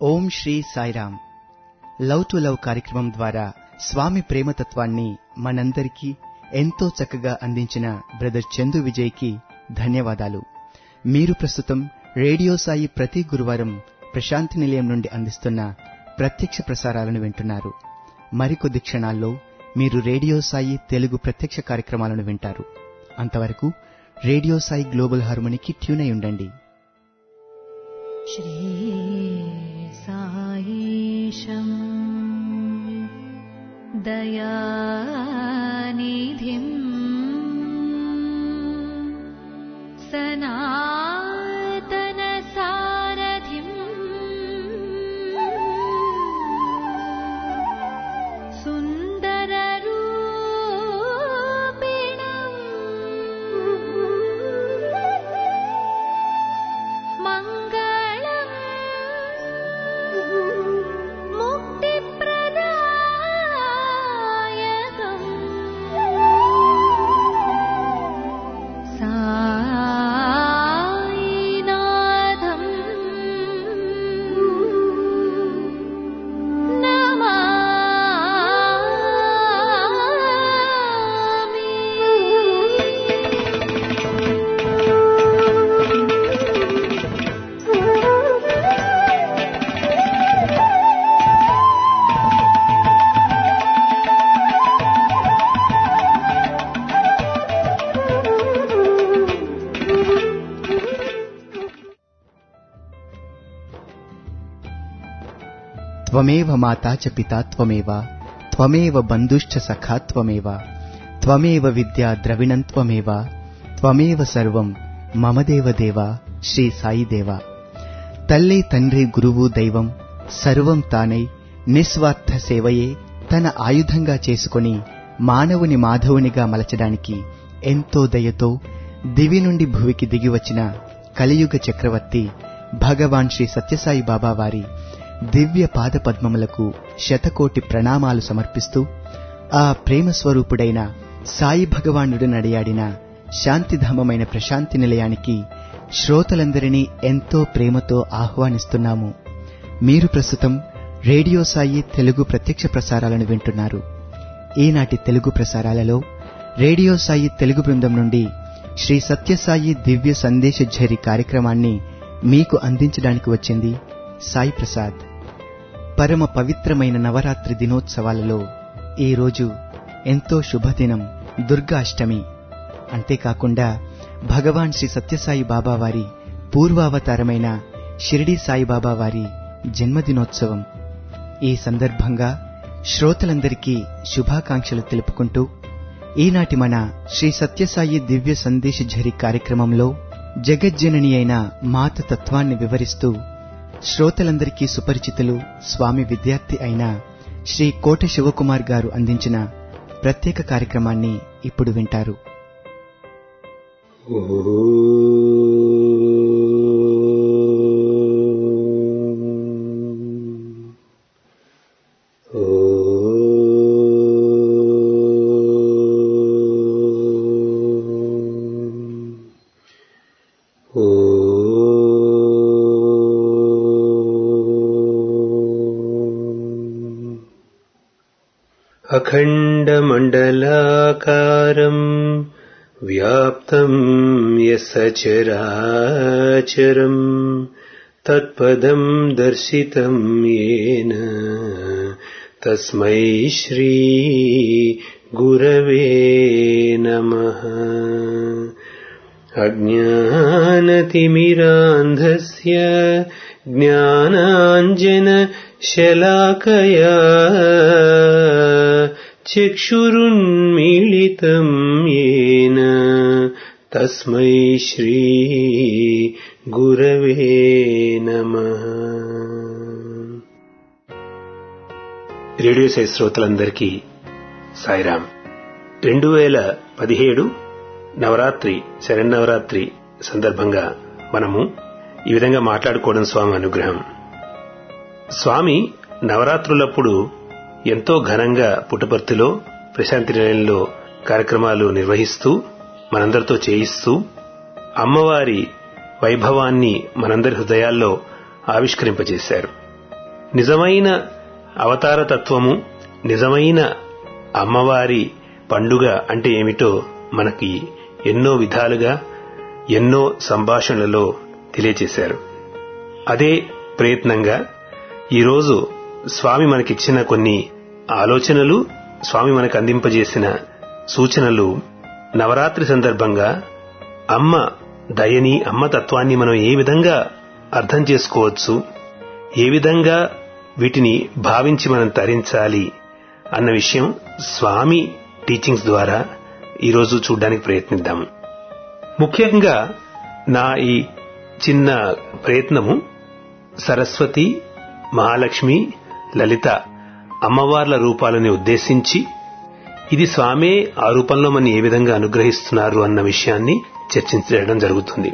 Om Shri Sairam. Love to love కార్యక్రమం ద్వారా స్వామి ప్రేమతత్వాన్ని మనందరికీ ఎంతో చక్కగా అందించిన బ్రదర్ చందు విజయ్కి ధన్యవాదాలు. మీరు ప్రస్తుతం రేడియో సాయి ప్రతి గురువారం ప్రశాంతి నిలయం నుండి అందిస్తున్న ప్రత్యక్ష ప్రసారాలను వింటున్నారు. మరికొద్ది క్షణాల్లో మీరు రేడియో సాయి తెలుగు ప్రత్యక్ష కార్యక్రమాలను వింటారు. అంతవరకు రేడియో సాయి గ్లోబల్ హార్మోనికి ట్యూన్ అయి ఉండండి. శ్రీ సాయిశం దయానిధిం సనాతన సారథిం సుందర రూపిణం మంగళం ముక్తిప్రదాయకం సాయినాథం నమామి. త్వమేవ మాతా చ పితా త్వమేవ త్వమేవ బంధుశ్చ సఖా త్వమేవ త్వమేవ విద్యా ద్రవిణం త్వమేవ త్వమేవ సర్వం మమ దేవదేవ శ్రీ సాయి దేవ. తల్లి తండ్రి గురువు దైవం సర్వం తానై నిస్వార్థ సేవయే తన ఆయుధంగా చేసుకుని మానవుని మాధవునిగా మలచడానికి ఎంతో దయతో దివి నుండి భువికి దిగివచ్చిన కలియుగ చక్రవర్తి భగవాన్ శ్రీ సత్యసాయి బాబా వారి దివ్య పాద పద్మములకు శతకోటి ప్రణామాలు సమర్పిస్తూ ఆ ప్రేమ స్వరూపుడైన సాయి భగవానుడు నడియాడిన శాంతిధామమైన ప్రశాంతి నిలయానికి శ్రోతలందరినీ ఎంతో ప్రేమతో ఆహ్వానిస్తున్నాము. మీరు ప్రస్తుతం రేడియో సాయి తెలుగు ప్రత్యక్ష ప్రసారాలను వింటున్నారు. ఈనాటి తెలుగు ప్రసారాలలో రేడియో సాయి తెలుగు బృందం నుండి శ్రీ సత్యసాయి దివ్య సందేశ ఝరి కార్యక్రమాన్ని మీకు అందించడానికి వచ్చింది సాయి ప్రసాద్. పరమ పవిత్రమైన నవరాత్రి దినోత్సవాలలో ఈ రోజు ఎంతో శుభదినం దుర్గా అష్టమి. అంతేకాకుండా భగవాన్ శ్రీ సత్యసాయి బాబా వారి పూర్వావతారమైన షిరిడీ సాయిబాబా వారి జన్మదినోత్సవం. ఈ సందర్భంగా శ్రోతలందరికీ శుభాకాంక్షలు తెలుపుకుంటూ ఈనాటి మన శ్రీ సత్యసాయి దివ్య సందేశ ఝరి కార్యక్రమంలో జగజ్జనని అయిన మాత తత్వాన్ని వివరిస్తూ శ్రోతలందరికీ సుపరిచితులు స్వామి విద్యార్థి అయిన శ్రీ కోట శివకుమార్ గారు అందించిన ప్రత్యేక కార్యక్రమాన్ని ఇప్పుడు వింటారు. అఖండమండలాకారం వ్యాప్తం యస్సచరాచరం తత్పదం దర్శితం యేన తస్మై శ్రీ గురవే నమః. అజ్ఞానతిమిరాంధస్య జ్ఞానాంజన శలాకయా చక్షురున్మీళితం యేన తస్మై శ్రీ గురవే నమః. రేడియో సాయి శ్రోతలందరికీ సాయిరాం. 2017 నవరాత్రి శరన్నవరాత్రి సందర్భంగా మనము ఈ విధంగా మాట్లాడుకోవడం స్వామి అనుగ్రహం. స్వామి నవరాత్రులప్పుడు ఎంతో ఘనంగా పుట్టపర్తిలో ప్రశాంతి నిలయంలో కార్యక్రమాలు నిర్వహిస్తూ మనందరితో చేయిస్తూ అమ్మవారి వైభవాన్ని మనందరి హృదయాల్లో ఆవిష్కరింపజేశారు. నిజమైన అవతార తత్వము, నిజమైన అమ్మవారి పండుగ అంటే ఏమిటో మనకి ఎన్నో విధాలుగా ఎన్నో సంభాషణలలో తెలియచేశారు. అదే ప్రయత్నంగా ఈరోజు స్వామి మనకిచ్చిన కొన్ని ఆలోచనలు, స్వామి మనకు అందింపజేసిన సూచనలు నవరాత్రి సందర్భంగా అమ్మ దయని, అమ్మ తత్వాన్ని మనం ఏ విధంగా అర్థం చేసుకోవచ్చు, ఏ విధంగా వీటిని భావించి మనం తరించాలి అన్న విషయం స్వామి టీచింగ్స్ ద్వారా ఈరోజు చూడ్డానికి ప్రయత్నిద్దాము. ముఖ్యంగా నా ఈ చిన్న ప్రయత్నము సరస్వతి, మహాలక్ష్మి, లలిత అమ్మవార్ల రూపాలని ఉద్దేశించి ఇది స్వామే ఆ రూపంలో మన ఏ విధంగా అనుగ్రహిస్తున్నారు అన్న విషయాన్ని చర్చించడం జరుగుతుంది.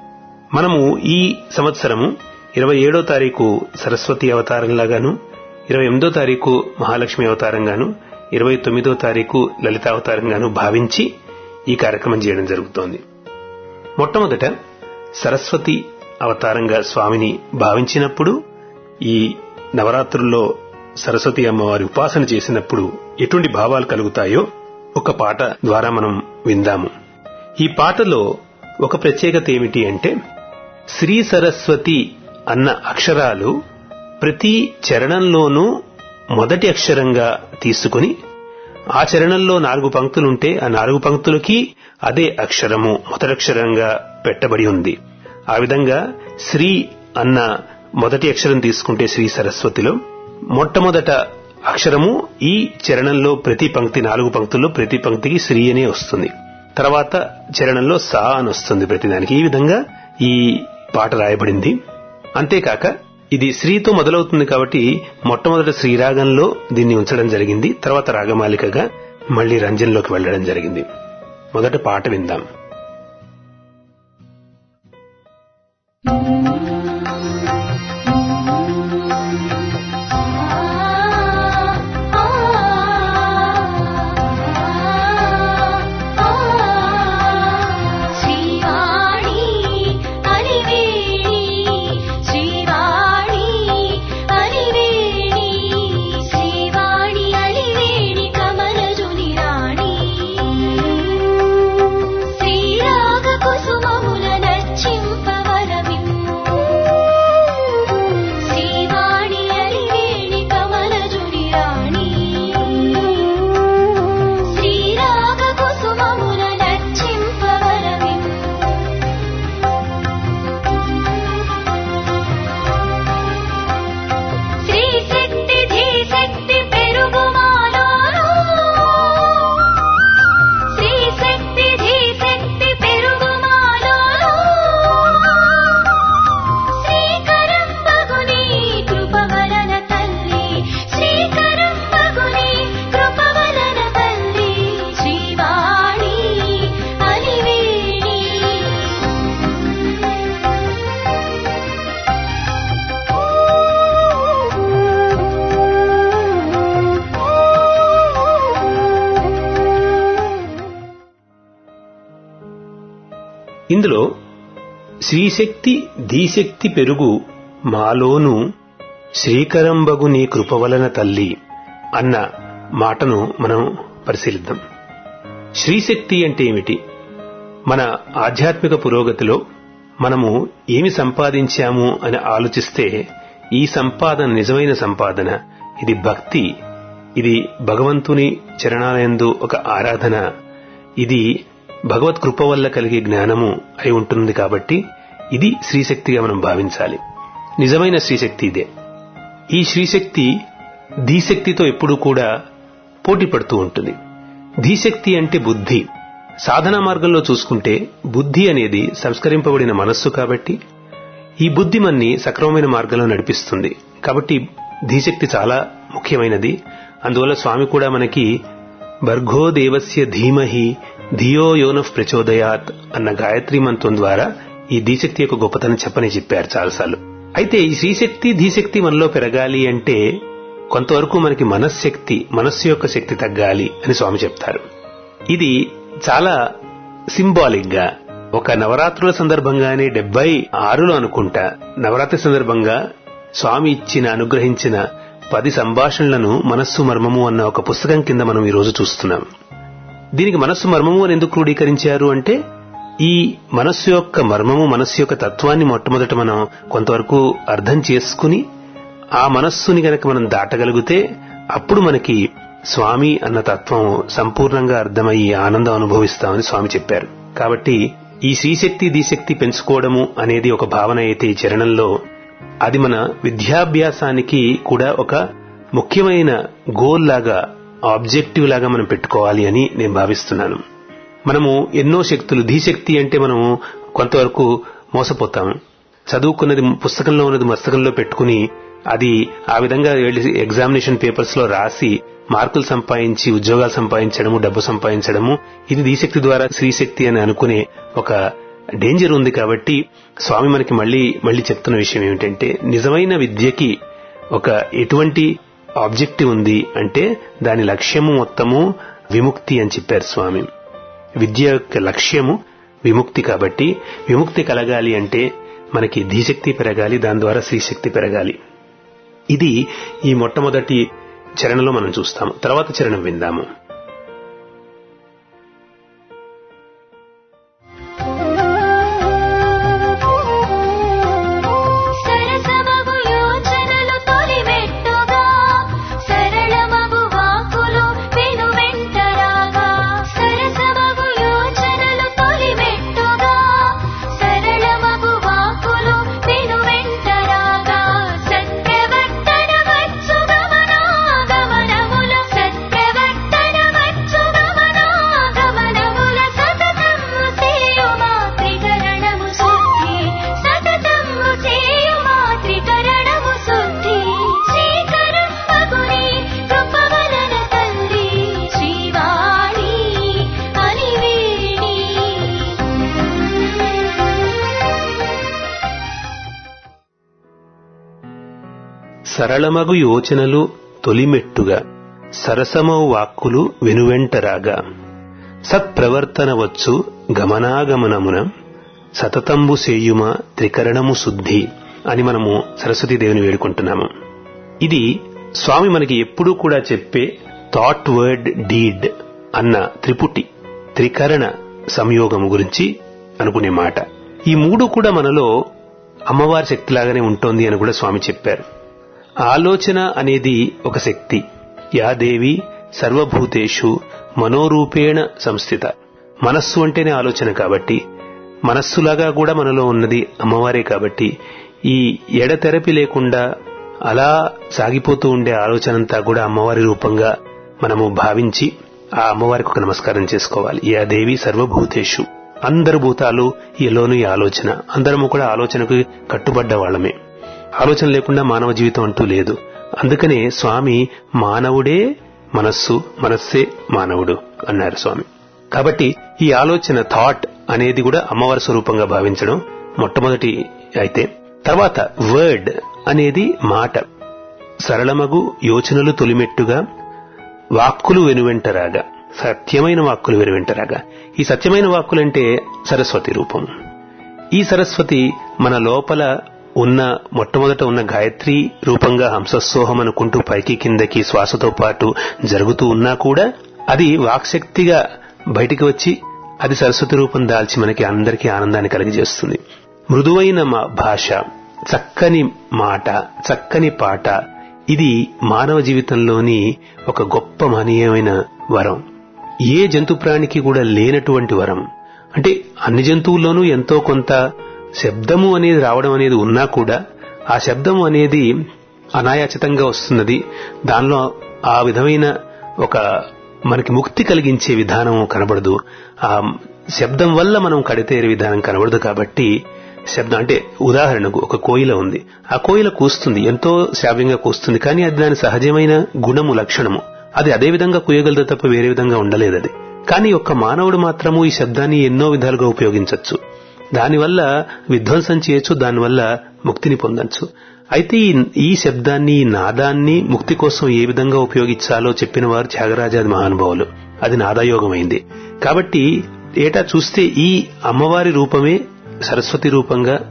మనము ఈ సంవత్సరము 27వ తారీఖు సరస్వతి అవతారంలాగాను, 28వ తారీఖు మహాలక్ష్మి అవతారంగాను, 29వ తారీఖు లలిత అవతారంగాను భావించి ఈ కార్యక్రమం చేయడం జరుగుతోంది. మొట్టమొదట సరస్వతి అవతారంగా స్వామిని భావించినప్పుడు, ఈ నవరాత్రుల్లో సరస్వతి అమ్మవారి ఉపాసన చేసినప్పుడు ఎటువంటి భావాలు కలుగుతాయో ఒక పాట ద్వారా మనం విందాము. ఈ పాటలో ఒక ప్రత్యేకత ఏమిటి అంటే, శ్రీ సరస్వతి అన్న అక్షరాలు ప్రతి చరణంలోనూ మొదటి అక్షరంగా తీసుకుని ఆ చరణంలో 4 పంక్తులుంటే ఆ 4 పంక్తులకి అదే అక్షరము మొదటక్షరంగా పెట్టబడి ఉంది. ఆ విధంగా శ్రీ అన్న మొదటి అక్షరం తీసుకుంటే శ్రీ సరస్వతిలో మొట్టమొదట అక్షరము ఈ చరణంలో ప్రతి పంక్తి 4 పంక్తుల్లో ప్రతి పంక్తికి శ్రీ అనే వస్తుంది. తర్వాత చరణంలో సా అని వస్తుంది ప్రతిదానికి. ఈ విధంగా ఈ పాట రాయబడింది. అంతేకాక ఇది శ్రీతో మొదలవుతుంది కాబట్టి మొట్టమొదట శ్రీరాగంలో దీన్ని ఉంచడం జరిగింది. తర్వాత రాగమాలికగా మళ్లీ రంజన్లోకి వెళ్లడం జరిగింది. మొదట పాట విందాం. ఇందులో శ్రీశక్తి ధీశక్తి పెరుగు మాలోను శ్రీకరంబగు నీ కృపవలన తల్లి అన్న మాటను మనం పరిశీలిద్దాం. శ్రీశక్తి అంటే ఏమిటి? మన ఆధ్యాత్మిక పురోగతిలో మనము ఏమి సంపాదించాము అని ఆలోచిస్తే ఈ సంపాదన నిజమైన సంపాదన. ఇది భక్తి, ఇది భగవంతుని చరణాలయందు ఒక ఆరాధన, ఇది భగవత్ కృప వల్ల కలిగే జ్ఞానము అయి ఉంటుంది. కాబట్టి ఇది శ్రీశక్తిగా మనం భావించాలి. నిజమైన శ్రీశక్తి ఇదే. ఈ శ్రీశక్తి ధీశక్తితో ఎప్పుడూ కూడా పోటీ పడుతూ ఉంటుంది. ధీశక్తి అంటే బుద్ధి. సాధనా మార్గంలో చూసుకుంటే బుద్ధి అనేది సంస్కరింపబడిన మనస్సు కాబట్టి ఈ బుద్ధి మన్ని సక్రమమైన మార్గంలో నడిపిస్తుంది. కాబట్టి ధీశక్తి చాలా ముఖ్యమైనది. అందువల్ల స్వామి కూడా మనకి భర్గో దేవస్య ధీమహి ధియో యోనః ప్రచోదయాత్ అన్న గాయత్రీ మంత్రం ద్వారా ఈ ధీశక్తి యొక్క గొప్పతనం చెప్పారు చాలాసార్లు. అయితే ఈ శ్రీశక్తి ధీశక్తి మనలో పెరగాలి అంటే కొంతవరకు మనకి మనస్సు యొక్క శక్తి తగ్గాలి అని స్వామి చెప్తారు. ఇది చాలా సింబాలిక్ గా ఒక నవరాత్రుల సందర్భంగానే 76లో అనుకుంటా నవరాత్రి సందర్భంగా స్వామి అనుగ్రహించిన 10 సంభాషణలను మనస్సు మర్మము అన్న ఒక పుస్తకం కింద మనం ఈ రోజు చూస్తున్నాం. దీనికి మనస్సు మర్మము అని ఎందుకు క్రోడీకరించారు అంటే, ఈ మనస్సు యొక్క మర్మము, మనస్సు యొక్క తత్వాన్ని మొట్టమొదట మనం కొంతవరకు అర్థం చేసుకుని ఆ మనస్సుని గనక మనం దాటగలిగితే అప్పుడు మనకి స్వామి అన్న తత్వం సంపూర్ణంగా అర్థమయ్యి ఆనందం అనుభవిస్తామని స్వామి చెప్పారు. కాబట్టి ఈ శ్రీశక్తి దీశక్తి పెంచుకోవడము అనేది ఒక భావన అయితే ఈ చరణంలో, అది మన విద్యాభ్యాసానికి కూడా ఒక ముఖ్యమైన గోల్ లాగా, ఆబ్జెక్టివ్ లాగా మనం పెట్టుకోవాలి అని నేను భావిస్తున్నాను. మనము ఎన్నో శక్తులు, ధీశక్తి అంటే మనము కొంతవరకు మోసపోతాము. చదువుకున్నది పుస్తకంలో ఉన్నది మస్తకంలో పెట్టుకుని అది ఆ విధంగా ఎగ్జామినేషన్ పేపర్స్ లో రాసి మార్కులు సంపాదించి ఉద్యోగాలు సంపాదించడము, డబ్బు సంపాదించడము, ఇది ధీశక్తి ద్వారా శ్రీశక్తి అని అనుకునే ఒక డేంజర్ ఉంది. కాబట్టి స్వామి మనకి మళ్ళీ చెప్తున్న విషయం ఏమిటంటే, నిజమైన విద్యకి ఒక ఎటువంటి ఆబ్జెక్టివ్ ఉంది అంటే దాని లక్ష్యము మొత్తము విముక్తి అని చెప్పారు స్వామి. విద్య యొక్క లక్ష్యము విముక్తి. కాబట్టి విముక్తి కలగాలి అంటే మనకి ధీశక్తి పెరగాలి, దాని ద్వారా శ్రీశక్తి పెరగాలి. ఇది ఈ మొట్టమొదటి చరణంలో మనం చూస్తాము. తర్వాత చరణం విందాము. సరళమగు యోచనలు తొలిమెట్టుగా, సరసమౌ వాక్కులు వెనువెంటరాగా, సత్ప్రవర్తన వచ్చు గమనాగమనమున, సతతంబు సేయుమ త్రికరణము శుద్ధి అని మనము సరస్వతీదేవిని వేడుకుంటున్నాము. ఇది స్వామి మనకి ఎప్పుడూ కూడా చెప్పే థాట్, వర్డ్, డీడ్ అన్న త్రిపుటి, త్రికరణ సంయోగము గురించి అనుకునే మాట. ఈ మూడు కూడా మనలో అమ్మవారి శక్తిలాగానే ఉంటోంది అని కూడా స్వామి చెప్పారు. ఆలోచన అనేది ఒక శక్తి. యా దేవి సర్వభూతేషు మనోరూపేణ సంస్థిత. మనస్సు అంటేనే ఆలోచన కాబట్టి, మనస్సులాగా కూడా మనలో ఉన్నది అమ్మవారే. కాబట్టి ఈ ఎడతెరపి లేకుండా అలా సాగిపోతూ ఉండే ఆలోచనంతా కూడా అమ్మవారి రూపంగా మనము భావించి ఆ అమ్మవారికి ఒక నమస్కారం చేసుకోవాలి. యా దేవి సర్వభూతేషు, అందరు భూతాలు ఎలోను ఈ ఆలోచన. అందరము కూడా ఆలోచనకు కట్టుబడ్డ వాళ్ళమే. ఆలోచన లేకుండా మానవ జీవితం అంటూ లేదు. అందుకనే స్వామి మానవుడే మనస్సు, మనస్సే మానవుడు అన్నారు స్వామి. కాబట్టి ఈ ఆలోచన, థాట్ అనేది కూడా అమ్మవారి స్వరూపంగా భావించడం మొట్టమొదటి అయితే, తర్వాత వర్డ్ అనేది మాట. సరళమగు యోచనలు తొలిమెట్టుగా, వాక్కులు వెనువెంటరాగా, సత్యమైన వాక్కులు వెనువెంటరాగా. ఈ సత్యమైన వాక్కులంటే సరస్వతి రూపం. ఈ సరస్వతి మన లోపల ఉన్న మొట్టమొదట ఉన్న గాయత్రి రూపంగా హంసస్సోహం అనుకుంటూ పైకి కిందకి శ్వాసతో పాటు జరుగుతూ ఉన్నా కూడా అది వాక్శక్తిగా బయటికి వచ్చి అది సరస్వతి రూపం దాల్చి మనకి అందరికీ ఆనందాన్ని కలిగజేస్తుంది. మృదువైన భాష, చక్కని మాట, చక్కని పాట, ఇది మానవ జీవితంలోని ఒక గొప్ప మహనీయమైన వరం. ఏ జంతు ప్రాణికి కూడా లేనటువంటి వరం. అంటే అన్ని జంతువుల్లోనూ ఎంతో కొంత శబ్దము అనేది రావడం అనేది ఉన్నా కూడా ఆ శబ్దము అనేది అనాయాచితంగా వస్తున్నది. దానిలో ఆ విధమైన ఒక మనకి ముక్తి కలిగించే విధానం కనబడదు. ఆ శబ్దం వల్ల మనం కడితేరే విధానం కనబడదు. కాబట్టి శబ్దం అంటే ఉదాహరణకు ఒక కోయిల ఉంది. ఆ కోయిల కూస్తుంది, ఎంతో శ్రావ్యంగా కూస్తుంది. కానీ అది దాని సహజమైన గుణము, లక్షణము. అది అదే విధంగా కూయగలదు తప్ప వేరే విధంగా ఉండలేదు అది. కానీ ఒక్క మానవుడు మాత్రము ఈ శబ్దాన్ని ఎన్నో విధాలుగా ఉపయోగించవచ్చు. దానివల్ల విధ్వంసం చేయొచ్చు, దానివల్ల ముక్తిని పొందొచ్చు. అయితే ఈ శబ్దాన్ని, ఈ నాదాన్ని ముక్తి కోసం ఏ విధంగా ఉపయోగించాలో చెప్పిన వారు త్యాగరాజాది మహానుభావులు. అది నాదాయోగమైంది. కాబట్టి ఏటా చూస్తే ఈ అమ్మవారి రూపమే సరస్వతి రూపంగా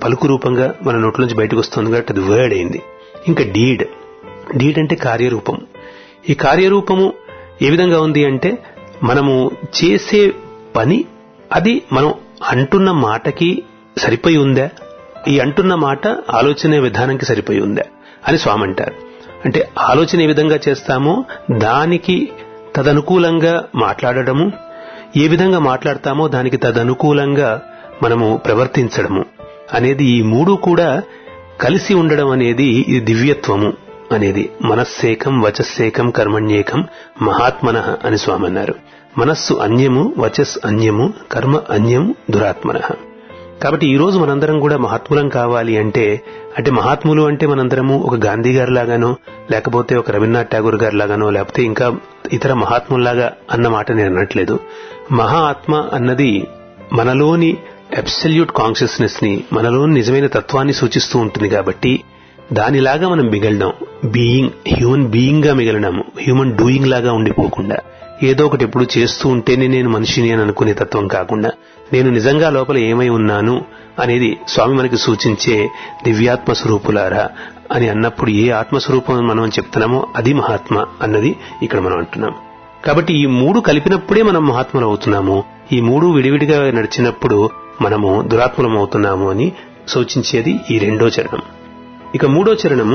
పలుకు రూపంగా మన నోట్లోంచి బయటకు వస్తుంది కాబట్టి అది వర్డ్ అయింది. ఇంకా డీడ్ అంటే కార్యరూపం. ఈ కార్యరూపము ఏ విధంగా ఉంది అంటే మనము చేసే పని అది మనం అంటున్న మాటకి సరిపోయి ఉందా, ఈ అంటున్న మాట ఆలోచన విధానానికి సరిపోయి ఉందా అని స్వామి అంటారు. అంటే ఆలోచన ఏ విధంగా చేస్తామో దానికి తదనుకూలంగా మాట్లాడడము, ఏ విధంగా మాట్లాడతామో దానికి తదనుకూలంగా మనము ప్రవర్తించడము అనేది ఈ మూడు కూడా కలిసి ఉండడం అనేది ఇది దివ్యత్వము అనేది. మనస్సేకం వచస్సేకం కర్మణ్యేకం మహాత్మనః అని స్వామి అన్నారు. మనస్సు అన్యము, వచస్ అన్యము, కర్మ అన్యం దురాత్మనః. కాబట్టి ఈ రోజు మనందరం కూడా మహాత్ములం కావాలి అంటే మహాత్ములు అంటే మనందరము ఒక గాంధీ గారి లాగానో లేకపోతే ఒక రవీంద్రనాథ్ ఠాగూర్ గారి లాగానో లేకపోతే ఇంకా ఇతర మహాత్ముల్లాగా అన్న మాట నేను అనట్లేదు. మహా ఆత్మ అన్నది మనలోని అబ్సల్యూట్ కాన్షియస్నెస్ ని, మనలోని నిజమైన తత్వాన్ని సూచిస్తూ ఉంటుంది. కాబట్టి దానిలాగా మనం మిగలడం, హ్యూమన్ బీయింగ్ గా మిగలడము, హ్యూమన్ డూయింగ్ లాగా ఉండిపోకుండా ఏదో ఒకటి ఎప్పుడు చేస్తూ ఉంటేనే నేను మనిషిని అని అనుకునే తత్వం కాకుండా నేను నిజంగా లోపల ఏమై ఉన్నాను అనేది స్వామి మనకి సూచించే దివ్యాత్మ స్వరూపులారా అని అన్నప్పుడు ఏ ఆత్మస్వరూపం మనం చెప్తున్నామో అది మహాత్మ అన్నది ఇక్కడ మనం అంటున్నాం. కాబట్టి ఈ మూడు కలిపినప్పుడే మనం మహాత్ములు అవుతున్నాము. ఈ మూడు విడివిడిగా నడిచినప్పుడు మనము దురాత్మలం అవుతున్నాము అని సూచించేది ఈ రెండో చరణం. ఇక మూడో చరణము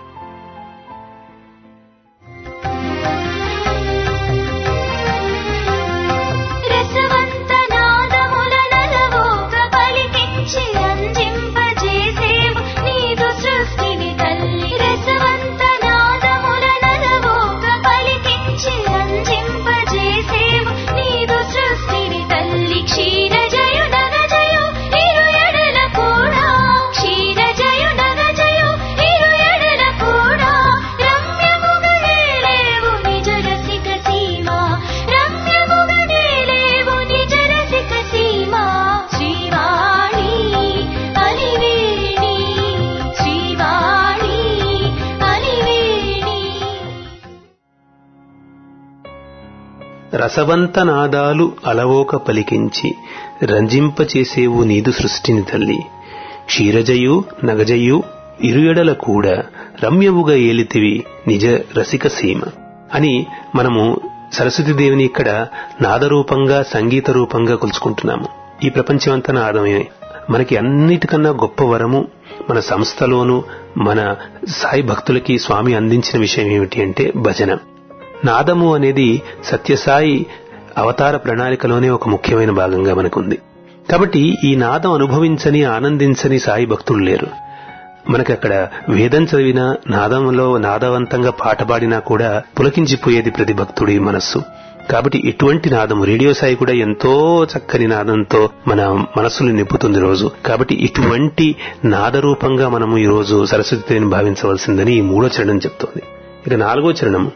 రసవంత నాదాలు అలవోక పలికించి రంజింపచేసేవు నీదు సృష్టిని తల్లి. క్షీరజయు నగజయు ఇరుయడల కూడా రమ్యవుగా ఏలితివి నిజ రసిక సీమ అని మనము సరస్వతీదేవిని ఇక్కడ నాదరూపంగా సంగీత రూపంగా కొలుచుకుంటున్నాము. ఈ ప్రపంచమంతా నాదమే. మనకి అన్నిటికన్నా గొప్ప వరము మన సంస్థలోనూ మన సాయి భక్తులకి స్వామి అందించిన విషయం ఏమిటి అంటే భజన. నాదము అనేది సత్యసాయి అవతార ప్రణాళికలోనే ఒక ముఖ్యమైన భాగంగా మనకుంది. కాబట్టి ఈ నాదం అనుభవించని ఆనందించని సాయి భక్తులు లేరు. మనకి అక్కడ వేదం చదివినా నాదంలో నాదవంతంగా పాట పాడినా కూడా పులకించిపోయేది ప్రతి భక్తుడి మనస్సు. కాబట్టి ఇటువంటి నాదము రేడియో సాయి కూడా ఎంతో చక్కని నాదంతో మన మనస్సులు నింపుతుంది రోజు. కాబట్టి ఇటువంటి నాదరూపంగా మనము ఈ రోజు సరస్వతిని భావించవలసిందని ఈ మూడో చరణం చెప్తోంది. ఇక నాలుగో చరణము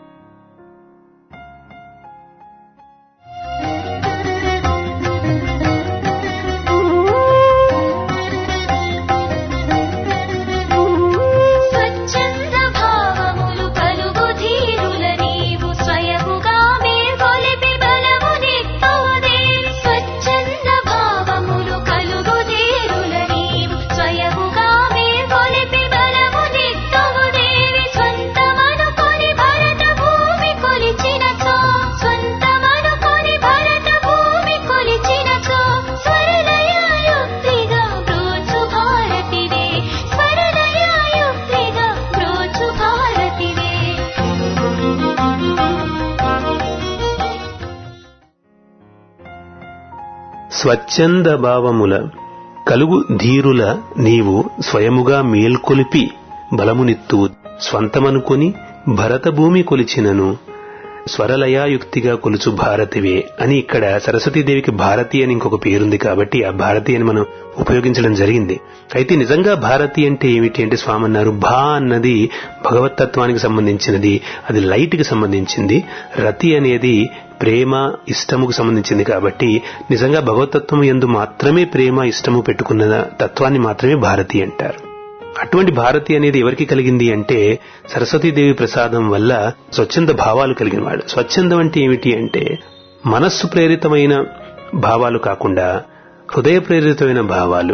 స్వచ్ఛంద భావముల కలుగు ధీరుల నీవు స్వయముగా మేల్కొలిపి బలమునిత్తు స్వంతమనుకుని భరతభూమి కొలిచినను స్వరలయాయుక్తిగా కొలుచు భారతివే అని ఇక్కడ సరస్వతీదేవికి భారతి అని ఇంకొక పేరుంది కాబట్టి ఆ భారతి అని మనం ఉపయోగించడం జరిగింది. అయితే నిజంగా భారతి అంటే ఏమిటి అంటే స్వామి అన్నారు భా అన్నది భగవత్తత్వానికి సంబంధించినది, అది లైట్ కి సంబంధించింది. రతి అనేది ప్రేమ ఇష్టముకు సంబంధించింది. కాబట్టి నిజంగా భగవతత్వం యందు మాత్రమే ప్రేమ ఇష్టము పెట్టుకున్న తత్వాన్ని మాత్రమే భారతి అంటారు. అటువంటి భారతి అనేది ఎవరికి కలిగింది అంటే సరస్వతీదేవి ప్రసాదం వల్ల స్వచ్ఛంద భావాలు కలిగినవాడు. స్వచ్ఛందం అంటే ఏమిటి అంటే మనస్సు ప్రేరితమైన భావాలు కాకుండా హృదయ ప్రేరితమైన భావాలు.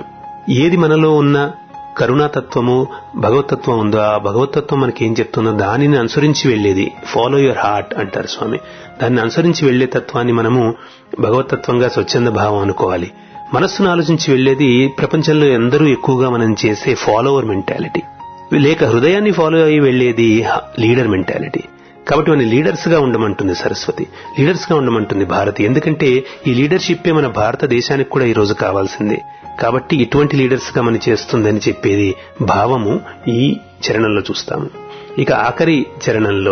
ఏది మనలో ఉన్న కరుణాతత్వము భగవతత్వం ఉందో ఆ భగవతత్వం మనకేం చెప్తుందో దానిని అనుసరించి వెళ్లేది. ఫాలో యువర్ హార్ట్ అంటారు స్వామి. దాన్ని అనుసరించి వెళ్లే తత్వాన్ని మనము భగవతత్వంగా స్వచ్ఛంద భావం అనుకోవాలి. మనస్సును ఆలోచించి వెళ్లేది ప్రపంచంలో ఎందరూ ఎక్కువగా మనం చేసే ఫాలోవర్ మెంటాలిటీ, లేక హృదయాన్ని ఫాలో అయ్యి వెళ్లేది లీడర్ మెంటాలిటీ. కాబట్టి మన లీడర్స్ గా ఉండమంటుంది సరస్వతి, లీడర్స్ గా ఉండమంటుంది భారతి. ఎందుకంటే ఈ లీడర్షిప్పే మన భారతదేశానికి కూడా ఈ రోజు కావాల్సిందే. కాబట్టి ఇటువంటి లీడర్స్ గా మనం చేస్తుందని చెప్పేది భావము ఈ చరణంలో చూస్తాము. ఇక ఆఖరి చరణంలో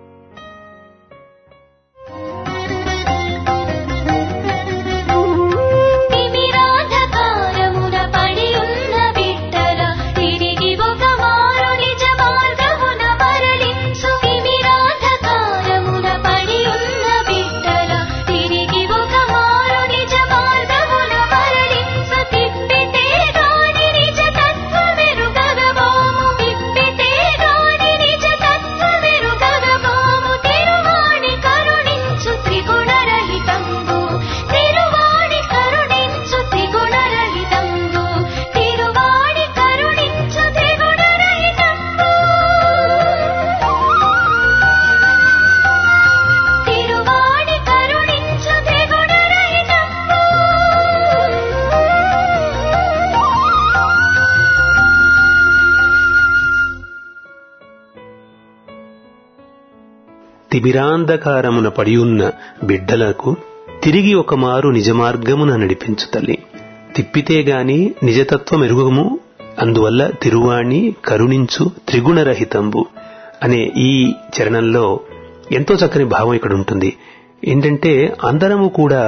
తిమిరాంధకారమున పడియున్న బిడ్డలకు తిరిగి ఒకమారు నిజమార్గమున నడిపించు తల్లి. తిప్పితేగాని నిజతత్వం ఎరుగుము, అందువల్ల తిరువాణి కరుణించు త్రిగుణరహితంబు అనే ఈ చరణంలో ఎంతో చక్కని భావం ఇక్కడ ఉంటుంది. ఏంటంటే అందరము కూడా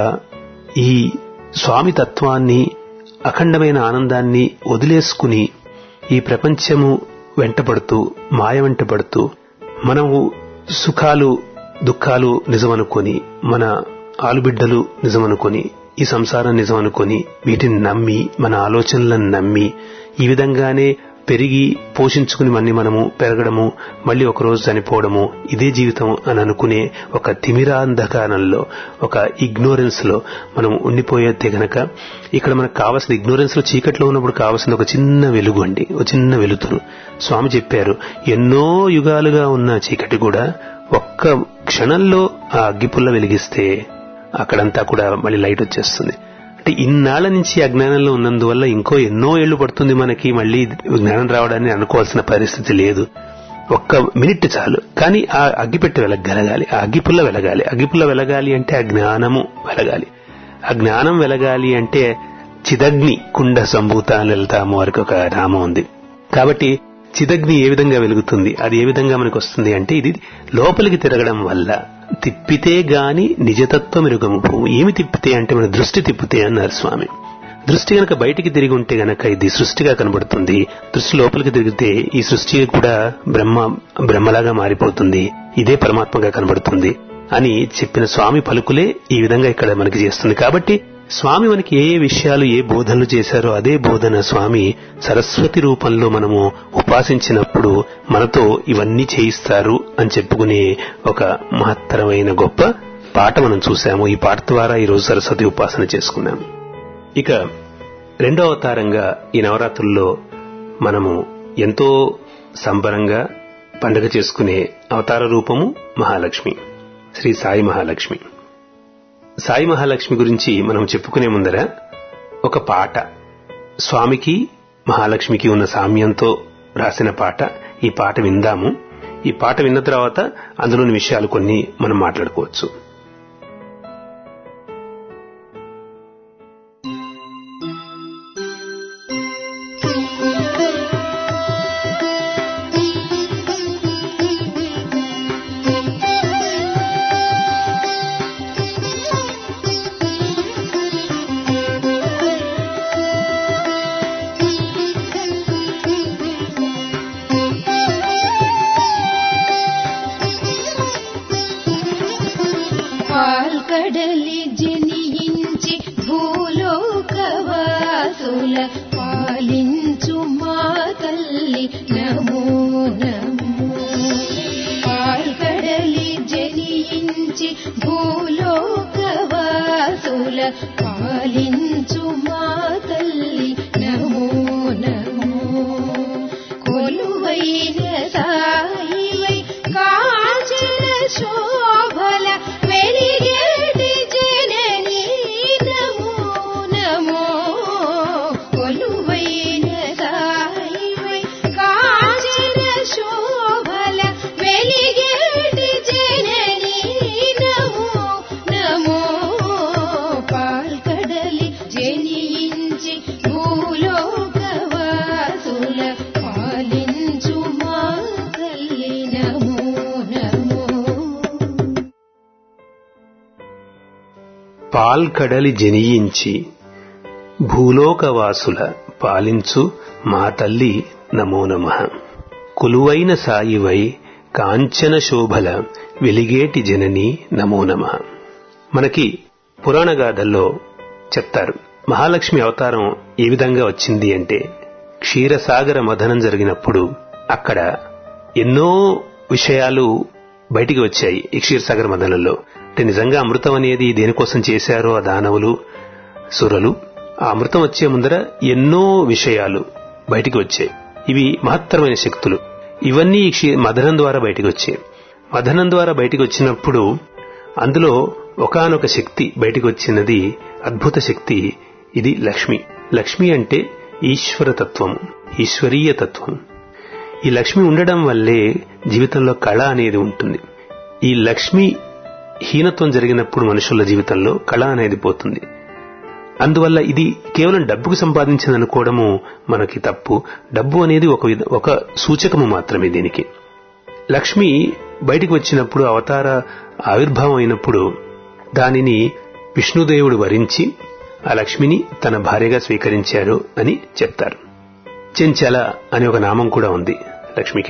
ఈ స్వామి తత్వాన్ని, అఖండమైన ఆనందాన్ని వదిలేసుకుని ఈ ప్రపంచము వెంటబడుతూ, మాయ వెంటబడుతూ, మనము సుఖాలు దుఃఖాలు నిజమనుకొని, మన ఆలుబిడ్డలు నిజమనుకొని, ఈ సంసారం నిజమనుకొని, వీటిని నమ్మి, మన ఆలోచనలను నమ్మి, ఈ విధంగానే పెరిగి పోషించుకుని మనము పెరగడము, మళ్ళీ ఒకరోజు చనిపోవడము, ఇదే జీవితం అని అనుకునే ఒక తిమిరాంధకారంలో, ఒక ఇగ్నోరెన్స్ లో మనం ఉండిపోయేదే గనక ఇక్కడ మనకు కావాల్సిన ఇగ్నోరెన్స్ లో, చీకట్లో ఉన్నప్పుడు కావాల్సిన ఒక చిన్న వెలుగు అండి, ఒక చిన్న వెలుతురు. స్వామి చెప్పారు, ఎన్నో యుగాలుగా ఉన్న చీకటి కూడా ఒక్క క్షణంలో ఆ అగ్గిపుల్ల వెలిగిస్తే అక్కడంతా కూడా మళ్ళీ లైట్ వచ్చేస్తుంది. అంటే ఇన్నాళ్ల నుంచి అజ్ఞానంలో ఉన్నందువల్ల ఇంకో ఎన్నో ఏళ్లు పడుతుంది మనకి మళ్ళీ జ్ఞానం రావడాన్ని అనుకోవాల్సిన పరిస్థితి లేదు. ఒక్క మినిట్ చాలు. కానీ ఆ అగ్గిపెట్టె వెలగలగాలి, ఆ అగ్గిపుల్ల వెలగాలి. అగ్గిపుల్ల వెలగాలి అంటే ఆ జ్ఞానము వెలగాలి. ఆ జ్ఞానం వెలగాలి అంటే చిదగ్ని కుండ సంభూత అని వెళ్తాము వరకు ఒక నామం ఉంది. కాబట్టి చిదగ్ని ఏ విధంగా వెలుగుతుంది, అది ఏ విధంగా మనకు వస్తుంది అంటే ఇది లోపలికి తిరగడం వల్ల. తిప్పితే గాని నిజతత్వం ఎరుగము. ఏమి తిప్పితే అంటే మన దృష్టి తిప్పితే అన్నారు స్వామి. దృష్టి గనక బయటికి తిరిగి ఉంటే గనక ఇది సృష్టిగా కనబడుతుంది. దృష్టి లోపలికి తిరిగితే ఈ సృష్టి కూడా బ్రహ్మలాగా మారిపోతుంది, ఇదే పరమాత్మగా కనబడుతుంది అని చెప్పిన స్వామి పలుకులే ఈ విధంగా ఇక్కడ మనకి చేస్తుంది. కాబట్టి స్వామి మనకి ఏ విషయాలు, ఏ బోధనలు చేశారో అదే బోధన స్వామి సరస్వతి రూపంలో మనము ఉపాసించినప్పుడు మనతో ఇవన్నీ చేయిస్తారు అని చెప్పుకునే ఒక మహత్తరమైన గొప్ప పాట మనం చూశాము. ఈ పాట ద్వారా ఈరోజు సరస్వతి ఉపాసన చేసుకున్నాము. ఇక రెండో అవతారంగా ఈ నవరాత్రుల్లో మనము ఎంతో సంబరంగా పండుగ చేసుకునే అవతార రూపము మహాలక్ష్మి, శ్రీ సాయి మహాలక్ష్మి. సాయి మహాలక్ష్మి గురించి మనం చెప్పుకునే ముందర ఒక పాట, స్వామికి మహాలక్ష్మికి ఉన్న సామ్యంతో రాసిన పాట, ఈ పాట విందాము. ఈ పాట విన్న తర్వాత అందులోని విషయాలు కొన్ని మనం మాట్లాడుకోవచ్చు. పాల్కడలి జనించి భూలోకవాసుల పాలించు మా తల్లి నమో నమో. పాల్కడలి జనించి భూలోకవాసుల పాలించు మా తల్లి నమో సాయివై కాంచన శోభల వెలిగేటి జననీ నమో నమో కొలువైన సాయివై కాంచన శోభల వెలిగేటి జననీ నమో నమో పాల్కడలి జనించి భూలోకవాసుల పాలించు మా తల్లి నమో నమో. పాల్కడలి జనియించి భూలోకవాసుల పాలించు మా తల్లి నమో నమః. కొలువైన సాయివై కాంచన శోభల వెలిగేటి జనని నమో నమః. మనకి పురాణ గాథల్లో చెప్తారు మహాలక్ష్మి అవతారం ఏ విధంగా వచ్చింది అంటే, క్షీరసాగర మథనం జరిగినప్పుడు అక్కడ ఎన్నో విషయాలు బయటికి వచ్చాయి. ఈ క్షీరసాగర మథనంలో అంటే నిజంగా అమృతం అనేది దేనికోసం చేశారో ఆ దానవులు సురలు, ఆ అమృతం వచ్చే ముందర ఎన్నో విషయాలు బయటికి వచ్చాయి. ఇవి మహత్తరమైన శక్తులు. ఇవన్నీ మథనం ద్వారా బయటికి వచ్చాయి. మథనం ద్వారా బయటికి వచ్చినప్పుడు అందులో ఒకానొక శక్తి బయటికి వచ్చినది, అద్భుత శక్తి. ఇది లక్ష్మి. లక్ష్మి అంటే ఈశ్వర తత్వం, ఈశ్వరీయ తత్వం. ఈ లక్ష్మి ఉండడం వల్లే జీవితంలో కళ అనేది ఉంటుంది. ఈ లక్ష్మి హీనత్వం జరిగినప్పుడు మనుషుల జీవితంలో కళ అనేది పోతుంది. అందువల్ల ఇది కేవలం డబ్బుకు సంపాదించింది అనుకోవడము మనకి తప్పు. డబ్బు అనేది ఒక సూచకము మాత్రమే దీనికి. లక్ష్మి బయటికి వచ్చినప్పుడు, అవతార ఆవిర్భావం అయినప్పుడు దానిని విష్ణుదేవుడు వరించి ఆ లక్ష్మిని తన భార్యగా స్వీకరించారు అని చెప్తారు. చెంచల అనే ఒక నామం కూడా ఉంది లక్ష్మికి.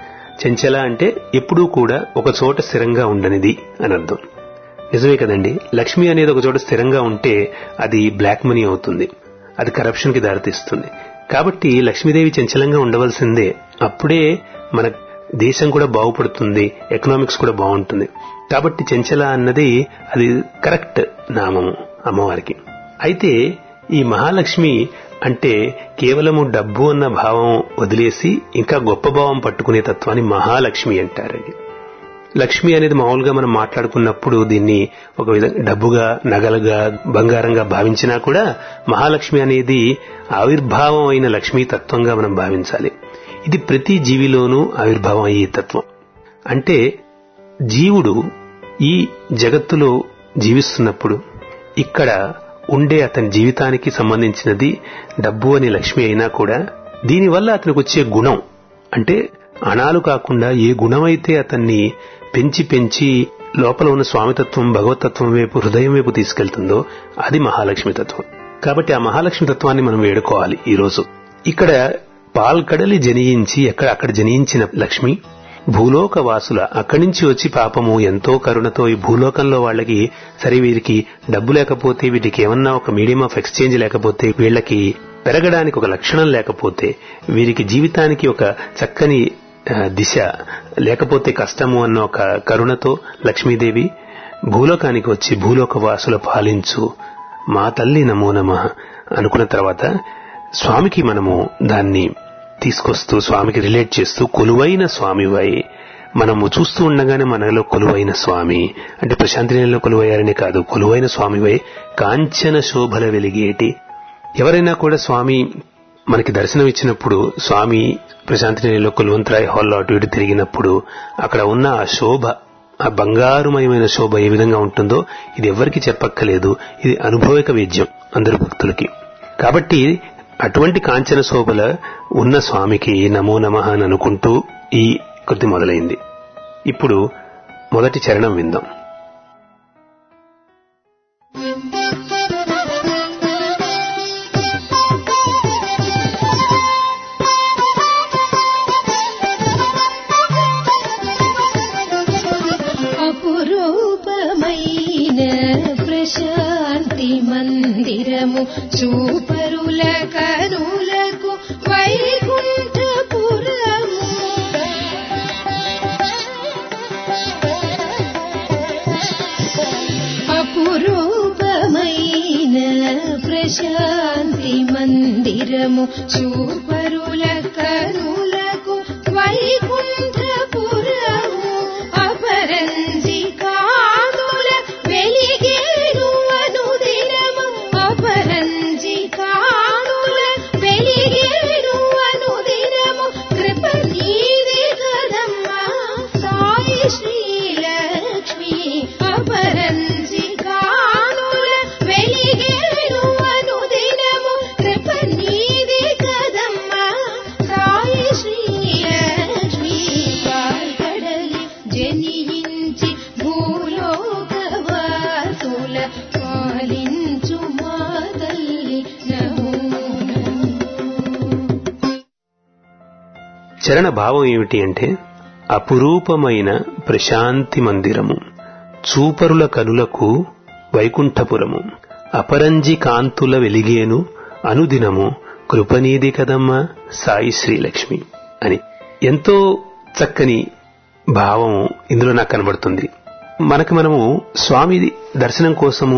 చెంచల అంటే ఎప్పుడూ కూడా ఒక చోట స్థిరంగా ఉండనిది అని అర్థం. నిజమే కదండి. లక్ష్మి అనేది ఒక చోట స్థిరంగా ఉంటే అది బ్లాక్ మనీ అవుతుంది, అది కరప్షన్ కి దారితీస్తుంది. కాబట్టి లక్ష్మీదేవి చంచలంగా ఉండవలసిందే. అప్పుడే మన దేశం కూడా బాగుపడుతుంది, ఎకనామిక్స్ కూడా బాగుంటుంది. కాబట్టి చెంచల అన్నది అది కరెక్ట్ నామము అమ్మవారికి. అయితే ఈ మహాలక్ష్మి అంటే కేవలము డబ్బు అన్న భావం వదిలేసి ఇంకా గొప్ప భావం పట్టుకునే తత్వాన్ని మహాలక్ష్మి అంటారండి. లక్ష్మి అనేది మామూలుగా మనం మాట్లాడుకున్నప్పుడు దీన్ని ఒక విధంగా డబ్బుగా, నగలుగా, బంగారంగా భావించినా కూడా మహాలక్ష్మి అనేది ఆవిర్భావం అయిన లక్ష్మీ తత్వంగా మనం భావించాలి. ఇది ప్రతి జీవిలోనూ ఆవిర్భావం అయ్యే తత్వం. అంటే జీవుడు ఈ జగత్తులో జీవిస్తున్నప్పుడు ఇక్కడ ఉండే అతని జీవితానికి సంబంధించినది డబ్బు అని లక్ష్మి అయినా కూడా దీనివల్ల అతనికి వచ్చే గుణం అంటే అణాలు కాకుండా ఏ గుణమైతే అతన్ని పెంచి పెంచి లోపల ఉన్న స్వామితత్వం, భగవతత్వం వైపు, హృదయం వైపు తీసుకెళ్తుందో అది మహాలక్ష్మి తత్వం. కాబట్టి ఆ మహాలక్ష్మి తత్వాన్ని మనం వేడుకోవాలి ఈ రోజు. ఇక్కడ పాల్కడలి జనియించి అక్కడ జనించిన లక్ష్మి భూలోక వాసుల అక్కడి నుంచి వచ్చి పాపము ఎంతో కరుణతో ఈ భూలోకంలో వాళ్ళకి సరే వీరికి డబ్బు లేకపోతే, వీటికి ఏమన్నా ఒక మీడియం ఆఫ్ ఎక్స్చేంజ్ లేకపోతే, వీళ్ళకి పెరగడానికి ఒక లక్షణం లేకపోతే, వీరికి జీవితానికి ఒక చక్కని దిశ లేకపోతే కష్టము అన్న ఒక కరుణతో లక్ష్మీదేవి భూలోకానికి వచ్చి భూలోక వాసుల పాలించు మా తల్లి నమో నమః అనుకున్న తర్వాత స్వామికి మనము దాన్ని తీసుకొస్తూ స్వామికి రిలేట్ చేస్తూ కొలువైన స్వామివై మనము చూస్తూ ఉండగానే మనలో కొలువైన స్వామి అంటే ప్రశాంతి నిలయంలో కొలువయ్యారనే కాదు, కొలువైన స్వామివై కాంచన శోభల వెలిగేటి. ఎవరైనా కూడా స్వామి మనకి దర్శనం ఇచ్చినప్పుడు, స్వామి ప్రశాంతి నిలయంలో కొలువంతరాయ్ హాల్లో అటు ఇటు తిరిగినప్పుడు అక్కడ ఉన్న ఆ శోభ, ఆ బంగారుమయమైన శోభ ఏ విధంగా ఉంటుందో ఇది ఎవరికి చెప్పక్కలేదు. ఇది అనుభవిక వేద్యం అందరు భక్తులకి. కాబట్టి అటువంటి కాంచన శోభల ఉన్న స్వామికి నమో నమః అని అనుకుంటూ ఈ కృతి మొదలైంది. ఇప్పుడు మొదటి చరణం విందాం. అపురూపమైన ప్రశాంతి మందిరము చూపరుల కనులకు వైకుంఠపురము. అపురూపమైన ప్రశాంతి మందిరము చూపరుల కనులకు వైకుంఠపురము. చరణ భావం ఏమిటి అంటే, అపురూపమైన ప్రశాంతి మందిరము, చూపరుల కనులకు వైకుంఠపురము, అపరంజి కాంతుల వెలిగేను అనుదినము, కృపనీది కదమ్మ సాయి శ్రీలక్ష్మి అని ఎంతో చక్కని భావం ఇందులో నాకు కనబడుతుంది. మనము స్వామి దర్శనం కోసము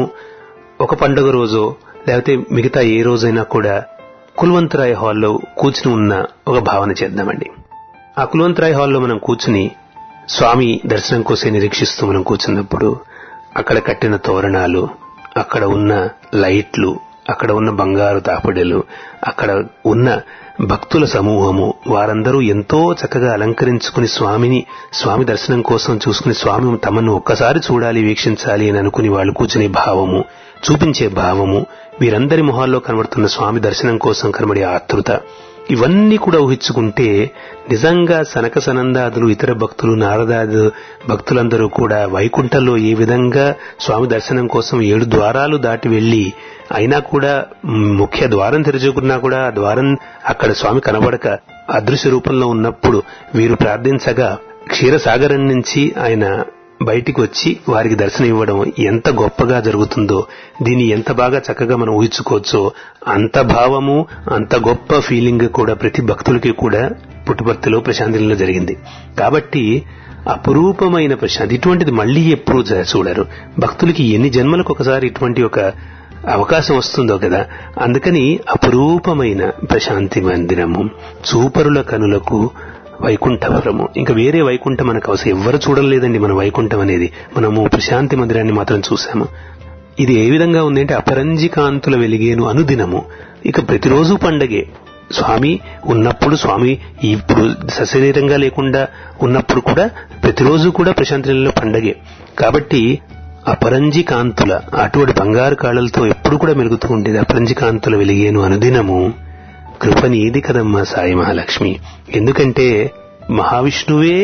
ఒక పండుగ రోజో లేకపోతే మిగతా ఏ రోజైనా కూడా కుల్వంతరాయ్ హాల్లో కూర్చుని ఉన్న ఒక భావన చేద్దామండి. ఆ కుల్వంతరాయ్ హాల్లో మనం కూర్చుని స్వామి దర్శనం కోసం నిరీక్షిస్తూ మనం కూర్చున్నప్పుడు అక్కడ కట్టిన తోరణాలు, అక్కడ ఉన్న లైట్లు, అక్కడ ఉన్న బంగారు తాపడెలు, అక్కడ ఉన్న భక్తుల సమూహము, వారందరూ ఎంతో చక్కగా అలంకరించుకుని స్వామి దర్శనం కోసం చూసుకుని స్వామి తమను ఒక్కసారి చూడాలి, వీక్షించాలి అని అనుకుని వాళ్ళు కూర్చునే భావము, చూపించే భావము, వీరందరి మొహాల్లో కనబడుతున్న స్వామి దర్శనం కోసం కనబడే ఆతృత, ఇవన్నీ కూడా ఊహించుకుంటే నిజంగా సనక సనందాదులు, ఇతర భక్తులు, నారదాదు భక్తులందరూ కూడా వైకుంఠంలో ఏ విధంగా స్వామి దర్శనం కోసం 7 ద్వారాలు దాటి వెళ్లి అయినా కూడా ముఖ్య ద్వారం తెరుచుకున్నా కూడా ఆ ద్వారం అక్కడ స్వామి కనబడక అదృశ్య రూపంలో ఉన్నప్పుడు వీరు ప్రార్థించగా క్షీరసాగరం నుంచి ఆయన బయటికి వచ్చి వారికి దర్శనం ఇవ్వడం ఎంత గొప్పగా జరుగుతుందో, దీన్ని ఎంత బాగా చక్కగా మనం ఊహించుకోవచ్చో అంత భావము, అంత గొప్ప ఫీలింగ్ కూడా ప్రతి భక్తులకి కూడా పుట్టుపర్తిలో ప్రశాంతిలో జరిగింది. కాబట్టి అపురూపమైన ప్రశాంతి ఇటువంటిది మళ్లీ ఎప్పుడూ చూడరు. భక్తులకి ఎన్ని జన్మలకు ఒకసారి ఇటువంటి ఒక అవకాశం వస్తుందో కదా. అందుకని అపురూపమైన ప్రశాంతి మందిరము, చూపరుల కనులకు వైకుంఠపురము. ఇంకా వేరే వైకుంఠం మనకు అవసరం ఎవ్వరు చూడలేదండి. మన వైకుంఠం అనేది మనము ప్రశాంతి మందిరాన్ని మాత్రం చూశాము. ఇది ఏ విధంగా ఉంది అంటే, అపరంజి కాంతుల వెలిగేను అనుదినము. ఇక ప్రతిరోజు పండగే. స్వామి ఉన్నప్పుడు, స్వామి ఇప్పుడు సశరీరంగా లేకుండా ఉన్నప్పుడు కూడా ప్రతిరోజు కూడా ప్రశాంతిలో పండగే. కాబట్టి అపరంజి కాంతుల, అటువంటి బంగారు కాళ్ళలతో ఎప్పుడు కూడా మెరుగుతూ ఉండేది. అపరంజి కాంతుల వెలిగేను అనుదినము, కృపనీది కదమ్మ సాయి మహాలక్ష్మి. ఎందుకంటే మహావిష్ణువే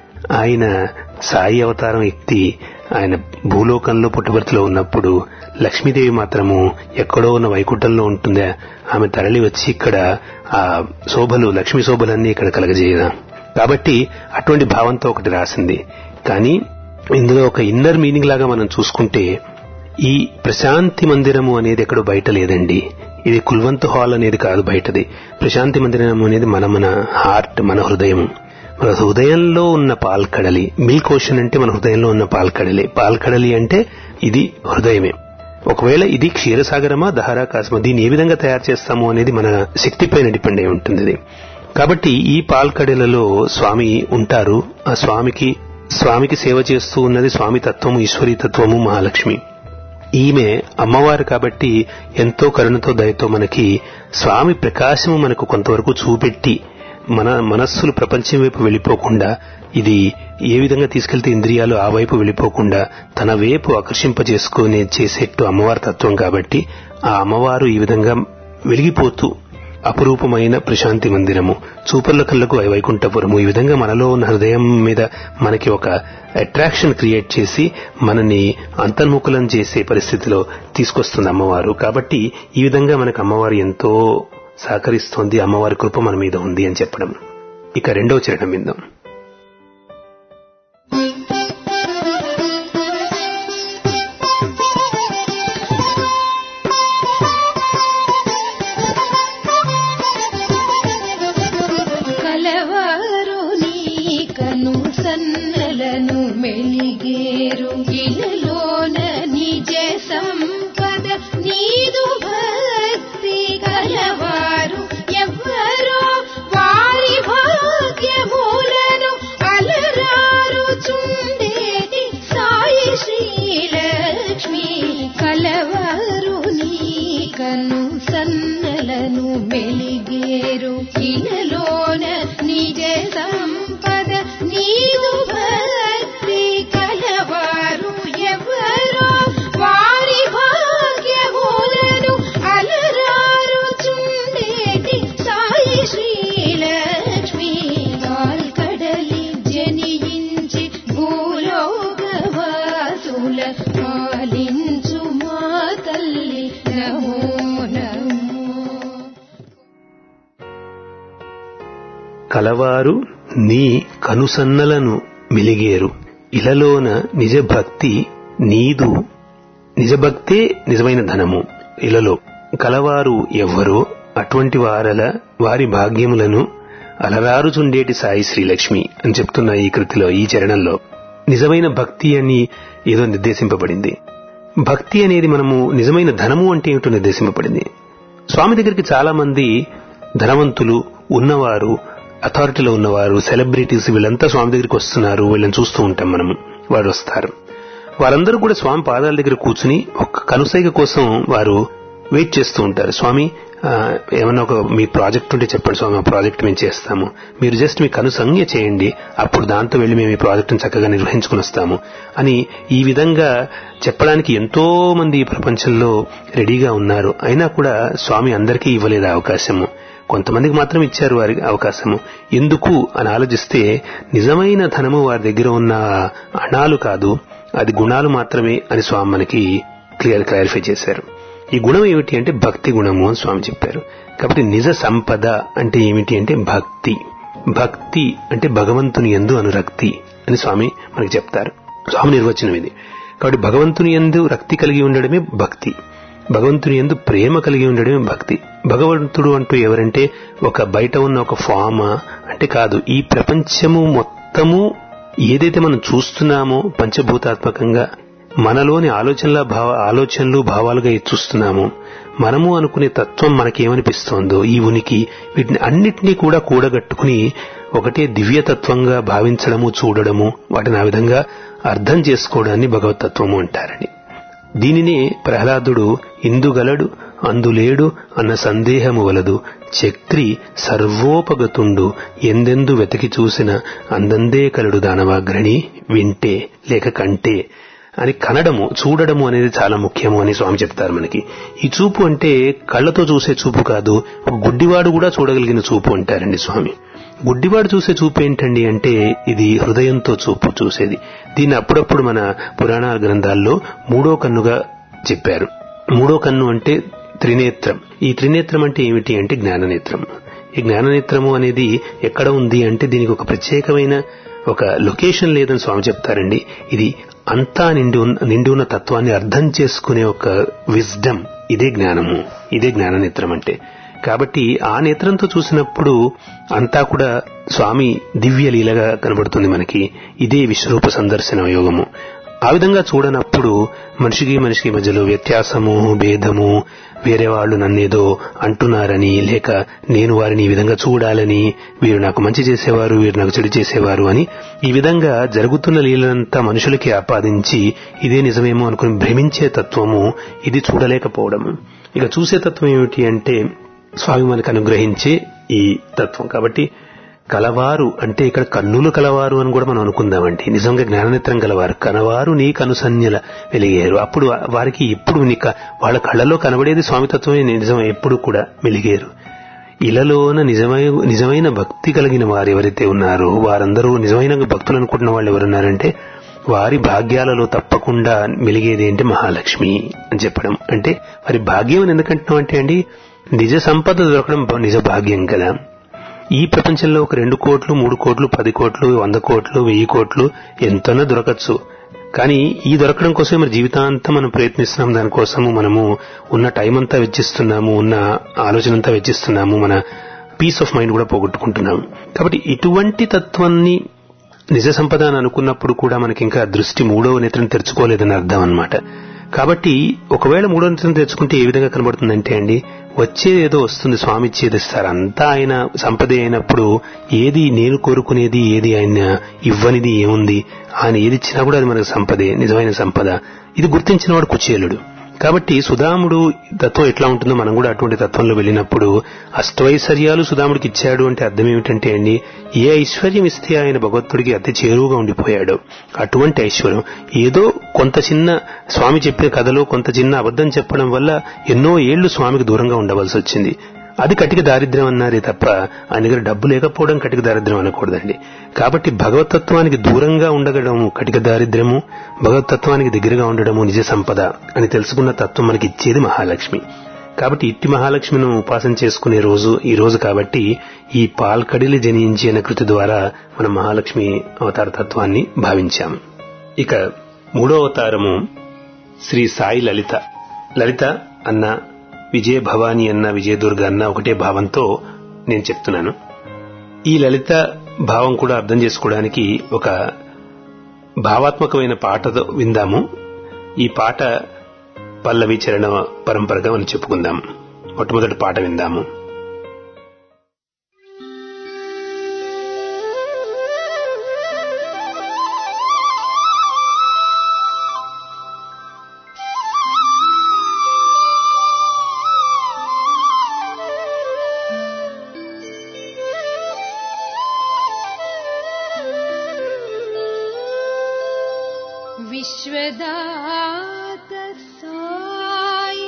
ఆయన సాయి అవతారం ఎత్తి ఆయన భూలోకంలో పుట్టబర్తిలో ఉన్నప్పుడు లక్ష్మీదేవి మాత్రము ఎక్కడో ఉన్న వైకుంఠంలో ఉంటుందా, ఆమె తరలి వచ్చి ఇక్కడ ఆ శోభలు, లక్ష్మీ శోభలన్నీ ఇక్కడ కలగజేయదా. కాబట్టి అటువంటి భావంతో ఒకటి రాసింది. కానీ ఇందులో ఒక ఇన్నర్ మీనింగ్ లాగా మనం చూసుకుంటే, ఈ ప్రశాంతి మందిరము అనేది ఎక్కడో బయట లేదండి. ఇది కుల్వంత్ హాల్ అనేది కాదు బయటది. ప్రశాంతి మందిరం అనేది మన హార్ట్, మన హృదయం. మన హృదయంలో ఉన్న పాల్కడలి. మిల్క్ ఓషన్ అంటే మన హృదయంలో ఉన్న పాల్కడలి. పాల్కడలి అంటే ఇది హృదయమే. ఒకవేళ ఇది క్షీరసాగరమా, దహరాకాశమా, దీన్ని ఏ విధంగా తయారు చేస్తాము అనేది మన శక్తిపైన డిపెండ్ అయి ఉంటుంది. కాబట్టి ఈ పాల్కడలలో స్వామి ఉంటారు. ఆ స్వామికి సేవ చేస్తూ ఉన్నది స్వామి తత్వము, ఈశ్వరీ తత్వము, మహాలక్ష్మి. ఈమె అమ్మవారు కాబట్టి ఎంతో కరుణతో దయతో మనకి స్వామి ప్రకాశము మనకు కొంతవరకు చూపెట్టి మన మనస్సులు ప్రపంచం వైపు వెళ్లిపోకుండా, ఇది ఏ విధంగా తీసుకెళ్తే ఇంద్రియాలు ఆ వైపు వెళ్లిపోకుండా తన వైపు ఆకర్షింపజేసుకునే చేసేట్టు అమ్మవారి తత్వం కాబట్టి ఆ అమ్మవారు ఈ విధంగా వెలిగిపోతూ అపురూపమైన ప్రశాంతి మందిరము, చూపర్ల కళ్ళకు వైకుంఠపురము, ఈ విధంగా మనలో ఉన్న హృదయం మీద మనకి ఒక అట్రాక్షన్ క్రియేట్ చేసి మనని అంతర్ముఖులం చేసే పరిస్థితిలో తీసుకొస్తుంది అమ్మవారు. కాబట్టి ఈ విధంగా మనకు అమ్మవారు ఎంతో సహకరిస్తోంది. అమ్మవారి కృప మన మీద ఉంది అని చెప్పడం. ఇక 2వ చరణం విందాం. సన్నలను మెలిగేరు ఇలలోన నిజ సంపద నీదు భక్తి కలవారు ఎవ్వరో వారి భాగ్యమూలన కలవారు నీ కనుసన్నలను మెలిగేరు ఇలలోన నిజభక్తి నీదు నిజభక్తే నిజమైన ధనము ఇలలో కలవారు ఎవ్వరో అటువంటి వారి భాగ్యములను అలరారుచుండేటి సాయి శ్రీలక్ష్మి అని చెప్తున్న ఈ కృతిలో, ఈ చరణంలో నిజమైన భక్తి అని ఏదో నిర్దేశింపబడింది. భక్తి అనేది మనము నిజమైన ధనము అంటే ఏమిటో నిర్దేశింపబడింది. స్వామి దగ్గరికి చాలా మంది ధనవంతులు ఉన్నవారు, అథారిటీలో ఉన్నవారు, సెలబ్రిటీస్ వీళ్ళంతా స్వామి దగ్గరికి వస్తున్నారు. వీళ్ళని చూస్తూ ఉంటాం మనము. వారు వస్తారు. వారందరూ కూడా స్వామి పాదాల దగ్గర కూర్చుని ఒక కనుసైగ కోసం వారు వెయిట్ చేస్తూ ఉంటారు. స్వామి ఏమన్నా ఒక మీ ప్రాజెక్ట్ ఉంటే చెప్పండి స్వామి, ఆ ప్రాజెక్ట్ మేము చేస్తాము, మీరు జస్ట్ మీ కనుసంజ్ఞ చేయండి, అప్పుడు దాంతో వెళ్లి మేము ఈ ప్రాజెక్టును చక్కగా నిర్వహించుకుని వస్తాము అని ఈ విధంగా చెప్పడానికి ఎంతో మంది ఈ ప్రపంచంలో రెడీగా ఉన్నారు. అయినా కూడా స్వామి అందరికీ ఇవ్వలేదు అవకాశము. కొంతమందికి మాత్రం ఇచ్చారు వారికి అవకాశము. ఎందుకు అని ఆలోచిస్తే నిజమైన ధనము వారి దగ్గర ఉన్న అణాలు కాదు, అది గుణాలు మాత్రమే అని స్వామి మనకి క్లారిఫై చేశారు. ఈ గుణం ఏమిటి అంటే భక్తి గుణము అని స్వామి చెప్పారు. కాబట్టి నిజ సంపద అంటే ఏమిటి అంటే భక్తి. భక్తి అంటే భగవంతుని యందు అనురక్తి అని స్వామి మనకి చెప్తారు. స్వామి నిర్వచనం ఇది. కాబట్టి భగవంతుని యందు రక్తి కలిగి ఉండడమే భక్తి, భగవంతుని యందు ప్రేమ కలిగి ఉండడమే భక్తి. భగవంతుడు అంటూ ఎవరంటే ఒక బయట ఉన్న ఒక ఫామ్ అంటే కాదు. ఈ ప్రపంచము మొత్తము ఏదైతే మనం చూస్తున్నామో పంచభూతాత్మకంగా మనలోని ఆలోచనలు భావాలుగా చూస్తున్నామో, మనము అనుకునే తత్వం మనకేమనిపిస్తోందో, ఈ ఉనికి, వీటిని అన్నిటినీ కూడా కూడగట్టుకుని ఒకటే దివ్యతత్వంగా భావించడము, చూడడము, వాటిని ఆ విధంగా అర్థం చేసుకోవడాన్ని భగవతత్వము అంటారని. దీనినే ప్రహ్లాదుడు ఇందుగలడు అందులేడు అన్న సందేహము వలదు, చక్రి సర్వోపగతుండు ఎందెందు వెతికి చూసిన అందందే కలడు దానవాగ్రణి వింటే లేక కంటే అని కనడము, చూడడము అనేది చాలా ముఖ్యము అని స్వామి చెప్తారు మనకి. ఈ చూపు అంటే కళ్లతో చూసే చూపు కాదు, ఒక గుడ్డివాడు కూడా చూడగలిగిన చూపు అంటారండి స్వామి. గుడ్డివాడు చూసే చూపు ఏంటండి అంటే ఇది హృదయంతో చూపు చూసేది. దీన్ని అప్పుడప్పుడు మన పురాణ గ్రంథాల్లో మూడో కన్నుగా చెప్పారు. మూడో కన్ను అంటే త్రినేత్రం. ఈ త్రినేత్రం అంటే ఏమిటి అంటే జ్ఞాననేత్రం. ఈ జ్ఞాననేత్రము అనేది ఎక్కడ ఉంది అంటే దీనికి ఒక ప్రత్యేకమైన ఒక లొకేషన్ లేదని స్వామి చెప్తారండి. ఇది అంతా నిండి ఉన్న తత్వాన్ని అర్థం చేసుకునే ఒక విజ్డమ్, ఇదే జ్ఞానము, ఇదే జ్ఞాననేత్రం అంటే. కాబట్టి ఆ నేత్రంతో చూసినప్పుడు అంతా కూడా స్వామి దివ్య లీలగా కనబడుతుంది మనకి. ఇదే విశ్వరూప సందర్శన యోగము. ఆ విధంగా చూడనప్పుడు మనిషికి మధ్యలో వ్యత్యాసము, భేదము, వేరే వాళ్ళు నన్నేదో అంటున్నారని, లేక నేను వారిని ఈ విధంగా చూడాలని, వీరు నాకు మంచి చేసేవారు, వీరు నాకు చెడు చేసేవారు అని ఈ విధంగా జరుగుతున్న లీలంతా మనుషులకి ఆపాదించి ఇదే నిజమేమో అనుకుని భ్రమించే తత్వము, ఇది చూడలేకపోవడము. ఇక చూసే తత్వం ఏమిటి అంటే స్వామి మనకు అనుగ్రహించే ఈ తత్వం. కాబట్టి కలవారు అంటే ఇక్కడ కన్నులు కలవారు అని కూడా మనం అనుకుందామండి. నిజంగా జ్ఞాననేత్రం కలవారు, కనవారు నీ కనుసన్యల వెలిగేరు. అప్పుడు వారికి ఎప్పుడు వాళ్ళ కళ్ళలో కనబడేది స్వామితత్వమే నిజం, ఎప్పుడు కూడా వెలిగేరు. ఇలలోన నిజమైన భక్తి కలిగిన వారు ఎవరైతే ఉన్నారో వారందరూ నిజమైన భక్తులు అనుకుంటున్న వాళ్ళు ఎవరున్నారంటే వారి భాగ్యాలలో తప్పకుండా మెలిగేది అంటే మహాలక్ష్మి అని చెప్పడం. అంటే వారి భాగ్యం అని ఎందుకంటున్నాం అంటే అండి, నిజ సంపద దొరకడం నిజ భాగ్యం కదా. ఈ ప్రపంచంలో ఒక 2 కోట్లు 3 కోట్లు 10 కోట్లు 100 కోట్లు 1000 కోట్లు ఎంతనో దొరకచ్చు. కానీ ఈ దొరకడం కోసమే మన జీవితాంతం మనం ప్రయత్నిస్తున్నాం. దానికోసము మనము ఉన్న టైం అంతా వెచ్చిస్తున్నాము, ఉన్న ఆలోచన అంతా వెచ్చిస్తున్నాము, మన పీస్ ఆఫ్ మైండ్ కూడా పోగొట్టుకుంటున్నాము. కాబట్టి ఇటువంటి తత్వాన్ని నిజ సంపద అని అనుకున్నప్పుడు కూడా మనకి ఇంకా దృష్టి మూడవ నేత్రం తెరుచుకోలేదని అర్థం అన్నమాట. కాబట్టి ఒకవేళ మూడో నేత్రం తెరుచుకుంటే ఏ విధంగా కనబడుతుందంటే అండి, వచ్చేది ఏదో వస్తుంది, స్వామి ఇచ్చేది ఇస్తారు, అంతా ఆయన సంపదే అయినప్పుడు ఏది నేను కోరుకునేది, ఏది ఆయన ఇవ్వనిది ఏముంది, ఆయన ఏది ఇచ్చినా కూడా అది మనకు సంపదే, నిజమైన సంపద. ఇది గుర్తించిన వాడు కుచేలుడు. కాబట్టి సుధాముడు తత్వం ఎట్లా ఉంటుందో మనం కూడా అటువంటి తత్వంలో వెళ్ళినప్పుడు అష్టైశ్వర్యాలు సుధాముడికి ఇచ్చాడు అంటే అర్థం ఏమిటంటే అండి, ఏ ఐశ్వర్యం ఇస్తే ఆయన భగవంతుడికి అతి చేరువుగా ఉండిపోయాడు అటువంటి ఐశ్వర్యం. ఏదో కొంత చిన్న స్వామి చెప్పిన కథలో కొంత చిన్న అబద్ధం చెప్పడం వల్ల ఎన్నో ఏళ్లు స్వామికి దూరంగా ఉండవలసి వచ్చింది. అది కటిక దారిద్ర్యం అన్నారే తప్ప ఆయన దగ్గర డబ్బు లేకపోవడం కటిక దారిద్ర్యం అనకూడదండి. కాబట్టి భగవతత్వానికి దూరంగా ఉండగడము కటిక దారిద్ర్యము, భగవతత్వానికి దగ్గరగా ఉండడము నిజ సంపద అని తెలుసుకున్న తత్వం మనకి ఇచ్చేది మహాలక్ష్మి. కాబట్టి ఇట్టి మహాలక్ష్మిను ఉపాసన చేసుకునే రోజు ఈ రోజు కాబట్టి ఈ పాల్కడిలి జనించి అనే కృతి ద్వారా మనం మహాలక్ష్మి అవతార తత్వాన్ని భావించాం. ఇక మూడో అవతారము శ్రీ సాయి లలిత. లలిత అన్న, విజయ భవాని అన్న, విజయదుర్గ అన్న ఒకటే భావంతో నేను చెప్తున్నాను. ఈ లలిత భావం కూడా అర్థం చేసుకోవడానికి ఒక భావాత్మకమైన పాట విందాము. ఈ పాట పల్లవి చరణ పరంపరగా మనం చెప్పుకుందాం. మొట్టమొదటి పాట విందాము. విశ్వదాత సాయి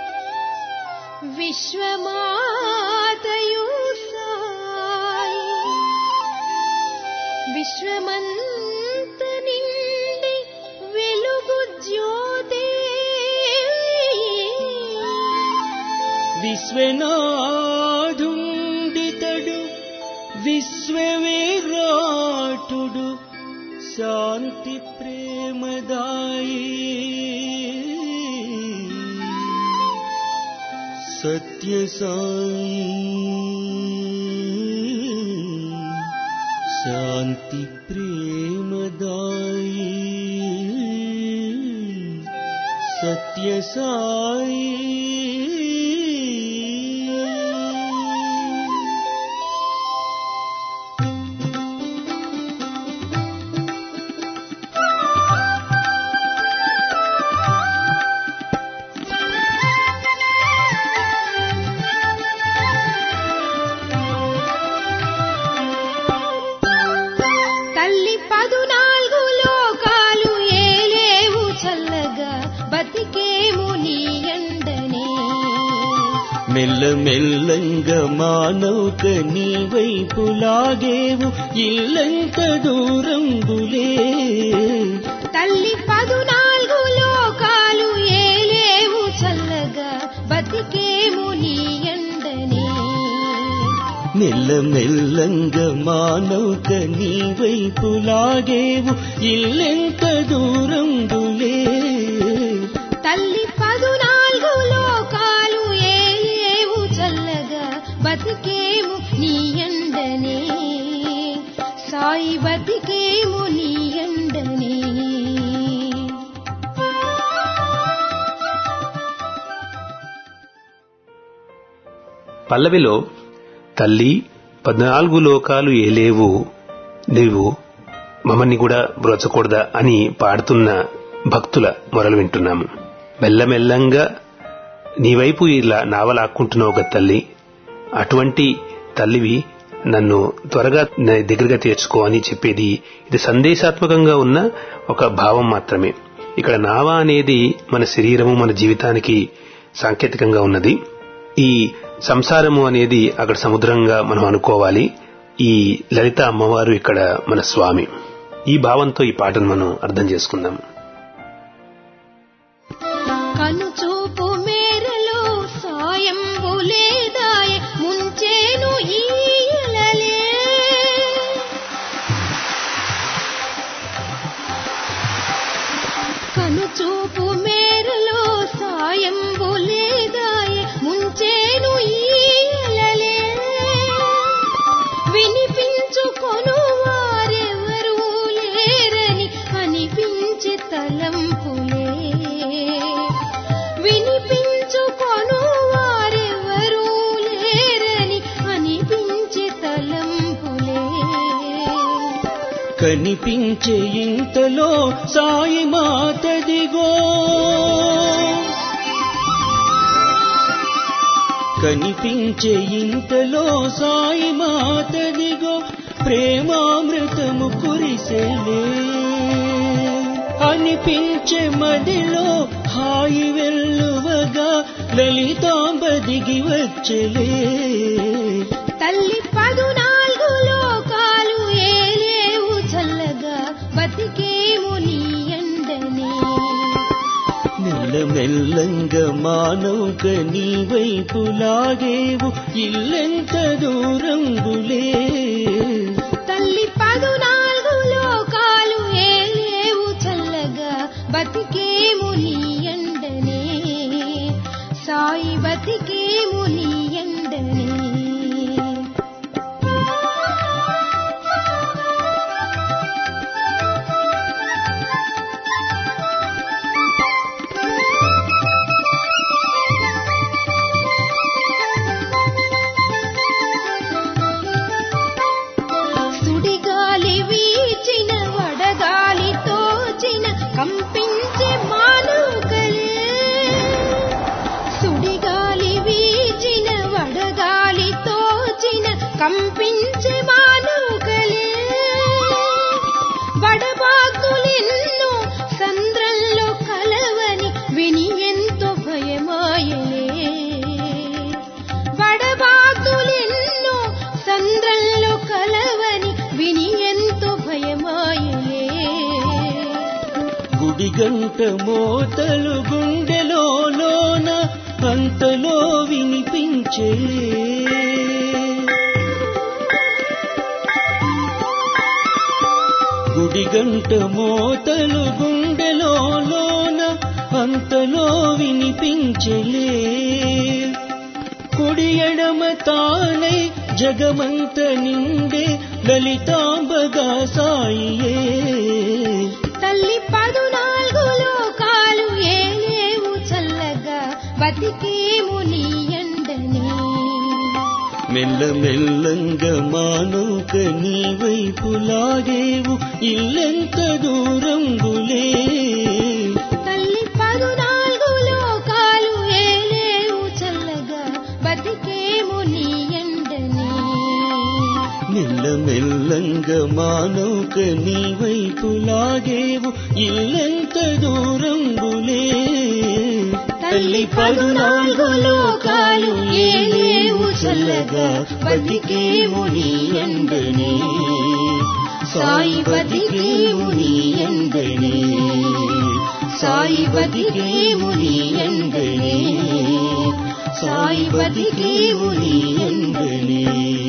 విశ్వమాతయు సాయి విశ్వమంత నిండి వెలుగు జ్యోతి విశ్వనాథుండితడు విశ్వవిరాటుడు శాంతి ప్రేమదాయి సత్య సాయి శాంతి ప్రేమదాయి సత్య సాయి. మెల్లమెల్లంగా మానవుక నీ వైపు లాగేవు ఇల్లంత దూరంబులే. తల్లి 14 లోకాలు ఏలేవు చల్లగా బతికేము నీ ఎండనే. మెల్లమెల్లంగా మానవుక నీ వైపు లాగేవు ఇల్లంత దూరంబులే. తల్లి 14 లోకాలు ఏలేవు చల్లగా బతికేము నీ ఎండనే. సాయి బతికేము నీ ఎండనే. పల్లవిలో తల్లి 14 లోకాలు ఏలేవు, నీవు మమ్మల్ని కూడా బ్రోచకూడదా అని పాడుతున్న భక్తుల మొరలు వింటున్నాము. మెల్లమెల్లంగా నీవైపు ఇలా నావలాక్కుంటున్నావు ఒక తల్లి, అటువంటి తల్లివి నన్ను త్వరగా దగ్గరగా తీర్చుకో అని చెప్పేది ఇది సందేశాత్మకంగా ఉన్న ఒక భావం మాత్రమే. ఇక్కడ నావ అనేది మన శరీరము, మన జీవితానికి సాంకేతికంగా ఉన్నది. ఈ సంసారము అనేది అక్కడ సముద్రంగా మనం అనుకోవాలి. ఈ లలిత అమ్మవారు ఇక్కడ మన స్వామి. ఈ భావంతో ఈ పాటను మనం అర్థం చేసుకుందాం. కనుచూపు మేరలో సాయంబులేదాయ ముంచేను ఈయలలే. కనుచూపు మేరలో సాయంబులేదాయ ముంచేను ఈయలలే. వినిపించుకొను వారెవరూ లేరని అనిపించి తలంపులే. వినిపించుకొను వారెవరూ లేరని అనిపించి తలంపులే. కనిపించే ఇంతలో సాయి మాతదిగో, కనిపించే ఇంతలో సాయి మాతదిగో, ప్రేమామృతము కురిసెలే. అనిపించే మదిలో హాయి వెల్లువగా లలితాంబ దిగి వచ్చలే. తల్లి 14 లోకాలు ఏలేవు చల్లగా బతికేము నీ ఎండనే. మెల్ల మెల్లమెల్లంగా మానవుక నీ వైపు లాగేవు ఇల్లెంత దూరంబులే. తల్లి 14 లోకాలు ఏలేవు చల్లగా బతికేము నీ ఎండనే, సాయి బతికేము నీ ఎండనే. సుడిగాలి వీచిన వడగాలి తోచిన కంపించే మానవుకలే, సుడిగాలి వీచిన వడగాలి తోచిన కంపించే మానవుకలే. వడబాకులెన్నో సంద్రంలో కలవని విని ఎంతో భయమాయలే, వడబాకులెన్నో సంద్రంలో కలవని విని ఎంతో భయమాయలే. గుడి గంట మోతలు గుండెలోన అంతలో వినిపించే. గుడి గంట మోతలు గుండెలోన అంతలో వినిపించలే. కుడి ఎడమ తానై జగమంత నిండే లలితాంబగా సాయియే. తల్లి 14 లోకాలు ఏలేవు చల్లగా బతికేము నీ ఎండనే. మెల్లమెల్లంగా మానవుక నీ వైపు లాగేవు ఇల్లెంత దూరంబులే. తల్లి 14 లోకాలు ఏలేవు చల్లగా బతికేము నీ ఎండనే. మెల్లమెల్లంగా మానవుక నీ వైపు లాగేవు ఇల్లెంత దూరంబులే. తల్లి 14 లోకాలు ఏలేవు చల్లగా బతికేము నీ ఎండనే, సాయి బతికేము నీ ఎండనే, సాయి బతికేము నీ ఎండనే, సాయి బతికేము నీ ఎండనే.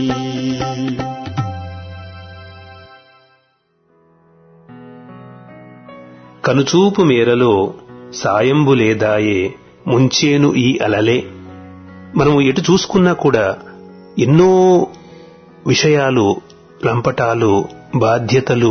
కనుచూపు మేరలో సాయంబు లేదాయే ముంచేను ఈ అలలే. మనము ఎటు చూసుకున్నా కూడా ఎన్నో విషయాలు, లంపటాలు, బాధ్యతలు,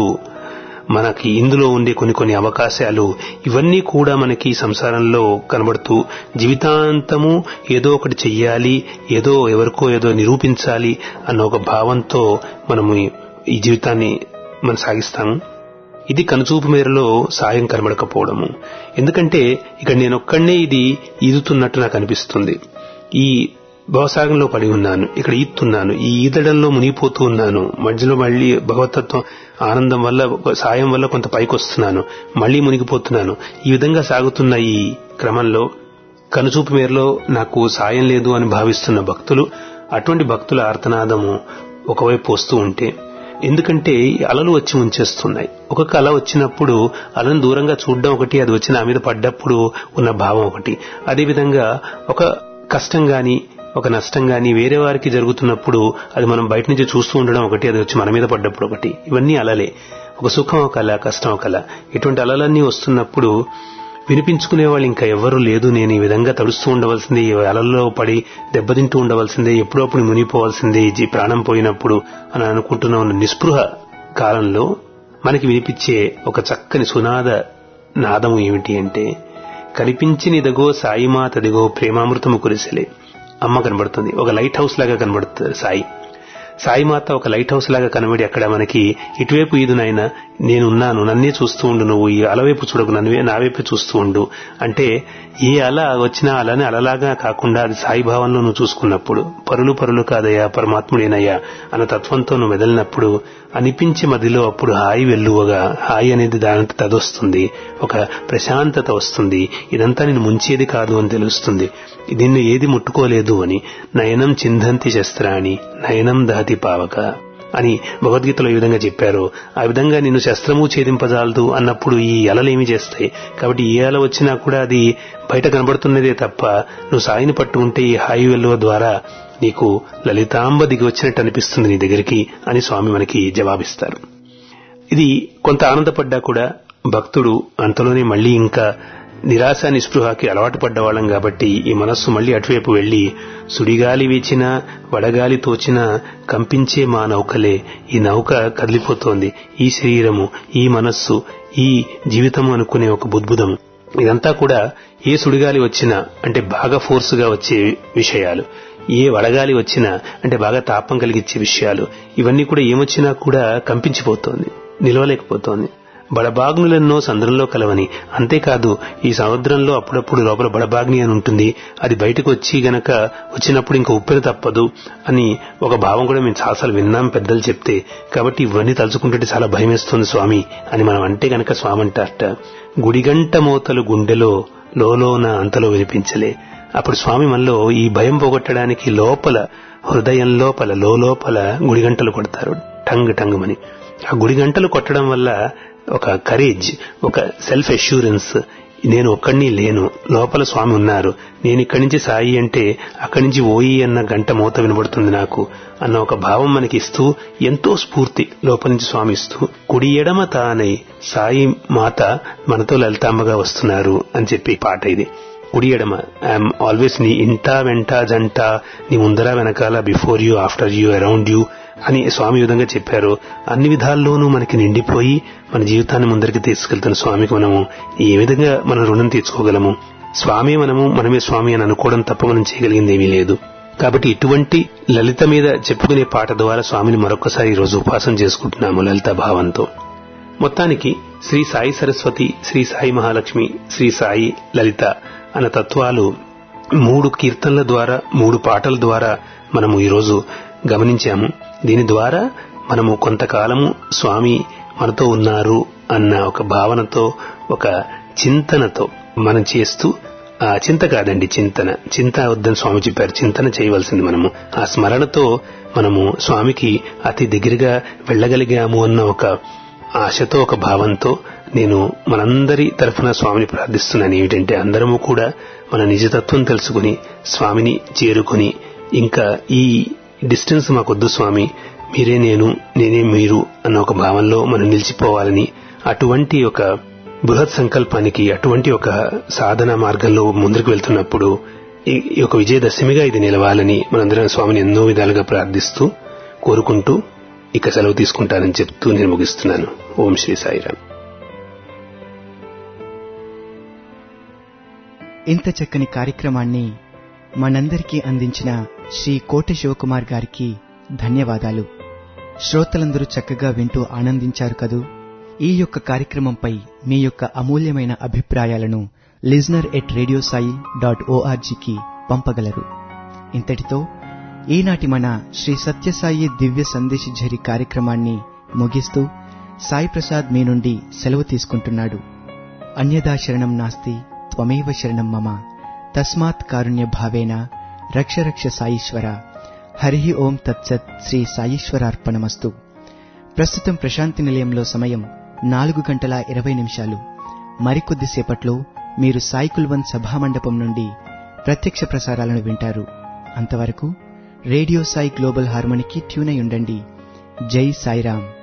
మనకి ఇందులో ఉండే కొన్ని అవకాశాలు, ఇవన్నీ కూడా మనకి సంసారంలో కనబడుతూ జీవితాంతము ఏదో ఒకటి చెయ్యాలి, ఏదో ఎవరికో ఏదో నిరూపించాలి అన్న ఒక భావంతో మనము ఈ జీవితాన్ని మనం సాగిస్తాము. ఇది కనుచూపు మేరలో సాయం కనబడకపోవడము. ఎందుకంటే ఇక్కడ నేనొక్కడే ఇది ఈదుతున్నట్టు నాకు అనిపిస్తుంది. ఈ భవసాగంలో పడి ఉన్నాను, ఇక్కడ ఈదుతున్నాను, ఈ ఈదడంలో మునిగిపోతూ ఉన్నాను, మధ్యలో మళ్లీ భగవతత్వం ఆనందం వల్ల, సాయం వల్ల కొంత పైకి వస్తున్నాను, మళ్లీ మునిగిపోతున్నాను. ఈ విధంగా సాగుతున్న ఈ క్రమంలో కనుచూపు మేరలో నాకు సాయం లేదు అని భావిస్తున్న భక్తులు, అటువంటి భక్తుల ఆర్తనాదము ఒకవైపు వస్తూ ఉంటే, ఎందుకంటే అలలు వచ్చి ముంచేస్తున్నాయి. ఒక్కొక్క అల వచ్చినప్పుడు అలను దూరంగా చూడడం ఒకటి, అది వచ్చి నా మీద పడ్డప్పుడు ఉన్న భావం ఒకటి. అదేవిధంగా ఒక కష్టం గాని ఒక నష్టం గాని వేరే వారికి జరుగుతున్నప్పుడు అది మనం బయట నుంచి చూస్తూ ఉండడం ఒకటి, అది వచ్చి మన మీద పడ్డప్పుడు ఒకటి. ఇవన్నీ అలలే. ఒక సుఖం ఒక అల, కష్టం ఒక అల. ఇటువంటి అలలన్నీ వస్తున్నప్పుడు వినిపించుకునే వాళ్ళు ఇంకా ఎవ్వరూ లేదు, నేను ఈ విధంగా తడుస్తూ ఉండవలసిందే, ఈ అలల్లో పడి దెబ్బతింటూ ఉండవలసిందే, ఎప్పుడప్పుడు మునిగిపోవాల్సిందే ఈ ప్రాణం పోయినప్పుడు అని అనుకుంటున్న ఉన్న నిస్పృహ కాలంలో మనకి వినిపించే ఒక చక్కని సునాద నాదము ఏమిటి అంటే, కనిపించినిదగో సాయిమాతదిగో ప్రేమామృతము కురిసెలే. అమ్మ కనబడుతుంది, ఒక లైట్ హౌస్ లాగా కనబడుతుంది సాయి. సాయిమాత ఒక లైట్ హౌస్ లాగా కనబడి అక్కడ మనకి ఇటువైపు ఈదు నాయన, నేనున్నాను, నన్నే చూస్తూ ఉండు, నువ్వు ఈ అలవైపు చూడకు, నా వైపు చూస్తూ ఉండు అంటే, ఏ అల వచ్చినా అలని అలలాగా కాకుండా అది సాయి భావంలో నువ్వు చూసుకున్నప్పుడు, పరులు కాదయ్యా పరమాత్ముడేనయ్యా అన్న తత్వంతో నువ్వు మెదలినప్పుడు అనిపించే మదిలో అప్పుడు హాయి వెల్లువగా, హాయి అనేది దానంత తదొస్తుంది, ఒక ప్రశాంతత వస్తుంది. ఇదంతా నేను ముంచేది కాదు అని తెలుస్తుంది, నిన్ను ఏది ముట్టుకోలేదు అని. నయనం చిందంతి శస్త్రాణి నయనం దహతి పావక. అని భగవద్గీతలో ఈ విధంగా చెప్పారు. ఆ విధంగా నిన్ను శస్త్రము ఛేదింపజాలదు అన్నప్పుడు ఈ అలలు ఏమి చేస్తాయి? కాబట్టి ఏ అల వచ్చినా కూడా అది బయట కనబడుతున్నదే తప్ప నువ్వు సాయిని పట్టుకుంటే ఈ హాయి వెల్లువ ద్వారా నీకు లలితాంబ దిగి వచ్చినట్టు అనిపిస్తుంది నీ దగ్గరికి అని స్వామి మనకి జవాబిస్తారు. ఇది కొంత ఆనందపడ్డా కూడా భక్తుడు అంతలోనే మళ్లీ ఇంకా నిరాశ నిస్పృహకి అలవాటు పడ్డవాళ్ళం కాబట్టి ఈ మనస్సు మళ్లీ అటువైపు వెళ్లి సుడిగాలి వీచినా వడగాలి తోచినా కంపించే మా నౌకలే, ఈ నౌక కదిలిపోతోంది, ఈ శరీరము, ఈ మనస్సు, ఈ జీవితము అనుకునే ఒక బుద్బుదము. ఇదంతా కూడా ఏ సుడిగాలి వచ్చినా అంటే బాగా ఫోర్సుగా వచ్చే విషయాలు, ఏ వడగాలి వచ్చినా అంటే బాగా తాపం కలిగించే విషయాలు, ఇవన్నీ కూడా ఏమొచ్చినా కూడా కంపించిపోతోంది, నిలవలేకపోతోంది. బడబాగ్నులెన్నో సంద్రంలో కలవని, అంతేకాదు ఈ సముద్రంలో అప్పుడప్పుడు లోపల బడబాగ్ని అని ఉంటుంది, అది బయటకు వచ్చి గనక వచ్చినప్పుడు ఇంకా ఉప్పెన తప్పదు అని ఒక భావం కూడా మేము చాలాసార్లు విన్నాం పెద్దలు చెప్తే. కాబట్టి ఇవన్నీ తలుచుకుంటుంటే చాలా భయమేస్తుంది స్వామి అని మనం అంటే గనక స్వామి అంటారట, గుడిగంట మోతలు గుండెలో లోలోన అంతలో వినిపించలే. అప్పుడు స్వామి మనలో ఈ భయం పోగొట్టడానికి లోపల హృదయం లోపల లోపల గుడిగంటలు కొడతారు, టంగ్ టంగ్ అని. ఆ గుడిగంటలు కొట్టడం వల్ల ఒక కరేజ్, ఒక సెల్ఫ్ అష్యూరెన్స్, నేను ఒక్కడిని లేను, లోపల స్వామి ఉన్నారు, నేను ఇక్కడి నుంచి సాయి అంటే అక్కడి నుంచి ఓయి అన్న గంట మోత వినబడుతుంది నాకు అన్న ఒక భావం మనకి ఇస్తూ ఎంతో స్ఫూర్తి లోపల నుంచి స్వామి ఇస్తూ, కుడి ఎడమ తానై సాయి మాత మనతో లలితాంబగా వస్తున్నారు అని చెప్పి పాట ఇది. కుడి ఎడమ, ఐఎమ్ ఆల్వేస్ నీ ఇంటా వెంటా జంటా, నీ ముందర వెనకాల, before you, after you, around you అని స్వామి విధంగా చెప్పారు. అన్ని విధాల్లోనూ మనకి నిండిపోయి మన జీవితాన్ని ముందరికి తీసుకెళ్తున్న స్వామికి మనము ఏ విధంగా మన రుణం తీర్చుకోగలము? స్వామి మనము, మనమే స్వామి అని అనుకోవడం తప్ప మనం చేయగలిగింది ఏమీ లేదు. కాబట్టి ఇటువంటి లలిత మీద చెప్పుకునే పాట ద్వారా స్వామిని మరొకసారి ఈరోజు ఉపాసన చేసుకుంటున్నాము లలిత భావంతో. మొత్తానికి శ్రీ సాయి సరస్వతి, శ్రీ సాయి మహాలక్ష్మి, శ్రీ సాయి లలిత అన్న తత్వాలు 3 కీర్తనల ద్వారా, 3 పాటల ద్వారా మనము ఈరోజు గమనించాము. దీని ద్వారా మనము కొంతకాలము స్వామి మనతో ఉన్నారు అన్న ఒక భావనతో, ఒక చింతనతో మనం చేస్తూ, ఆ చింత కాదండి చింత వద్దని స్వామి చెప్పారు, చింతన చేయవలసింది మనము. ఆ స్మరణతో మనము స్వామికి అతి దగ్గరగా వెళ్లగలిగాము అన్న ఒక ఆశతో, ఒక భావంతో నేను మనందరి తరఫున స్వామిని ప్రార్థిస్తున్నాను. ఏమిటంటే అందరము కూడా మన నిజతత్వం తెలుసుకుని స్వామిని చేరుకుని, ఇంకా ఈ డిస్టెన్స్ మాకొద్దు స్వామి, మీరే నేను, నేనే మీరు అన్న ఒక భావంలో మనం నిలిచిపోవాలని, అటువంటి ఒక బృహత్ సంకల్పానికి, అటువంటి ఒక సాధన మార్గంలో ముందుకు వెళ్తున్నప్పుడు ఈ ఒక విజయదశమిగా ఇది నిలవాలని మనందరం స్వామిని ఎన్నో విధాలుగా ప్రార్థిస్తూ, కోరుకుంటూ ఇక సెలవు తీసుకుంటానని చెప్తూ నేను ముగిస్తున్నాను. ఓం శ్రీ సాయిరామ్. ఇంత చక్కని కార్యక్రమాన్ని మనందరికీ అందించిన శ్రీ కోట శివకుమార్ గారికి ధన్యవాదాలు. శ్రోతలందరూ చక్కగా వింటూ ఆనందించారు కదూ. ఈ యొక్క కార్యక్రమంపై మీ యొక్క అమూల్యమైన అభిప్రాయాలను listener@radiosai.org పంపగలరు. ఇంతటితో ఈనాటి మన శ్రీ సత్యసాయి దివ్య సందేశఝరి కార్యక్రమాన్ని ముగిస్తూ సాయి ప్రసాద్ మీ నుండి సెలవు తీసుకుంటున్నాడు. అన్యదా శరణం నాస్తి త్వమేవ శరణం మమ, తస్మాత్ కారుణ్య భావేన రక్ష రక్ష సాయీశ్వర. హరి ఓం తత్సత్. శ్రీ సాయీశ్వరార్పణమస్తు. ప్రస్తుతం ప్రశాంతి నిలయంలో సమయం 4:20 మరికొద్దిసేపట్లో మీరు సాయి కుల్వంత్ సభామండపం నుండి ప్రత్యక్ష ప్రసారాలను వింటారు. అంతవరకు రేడియో సాయి గ్లోబల్ హార్మోనికి ట్యూన్ అయి ఉండండి. జై సాయిరామ్.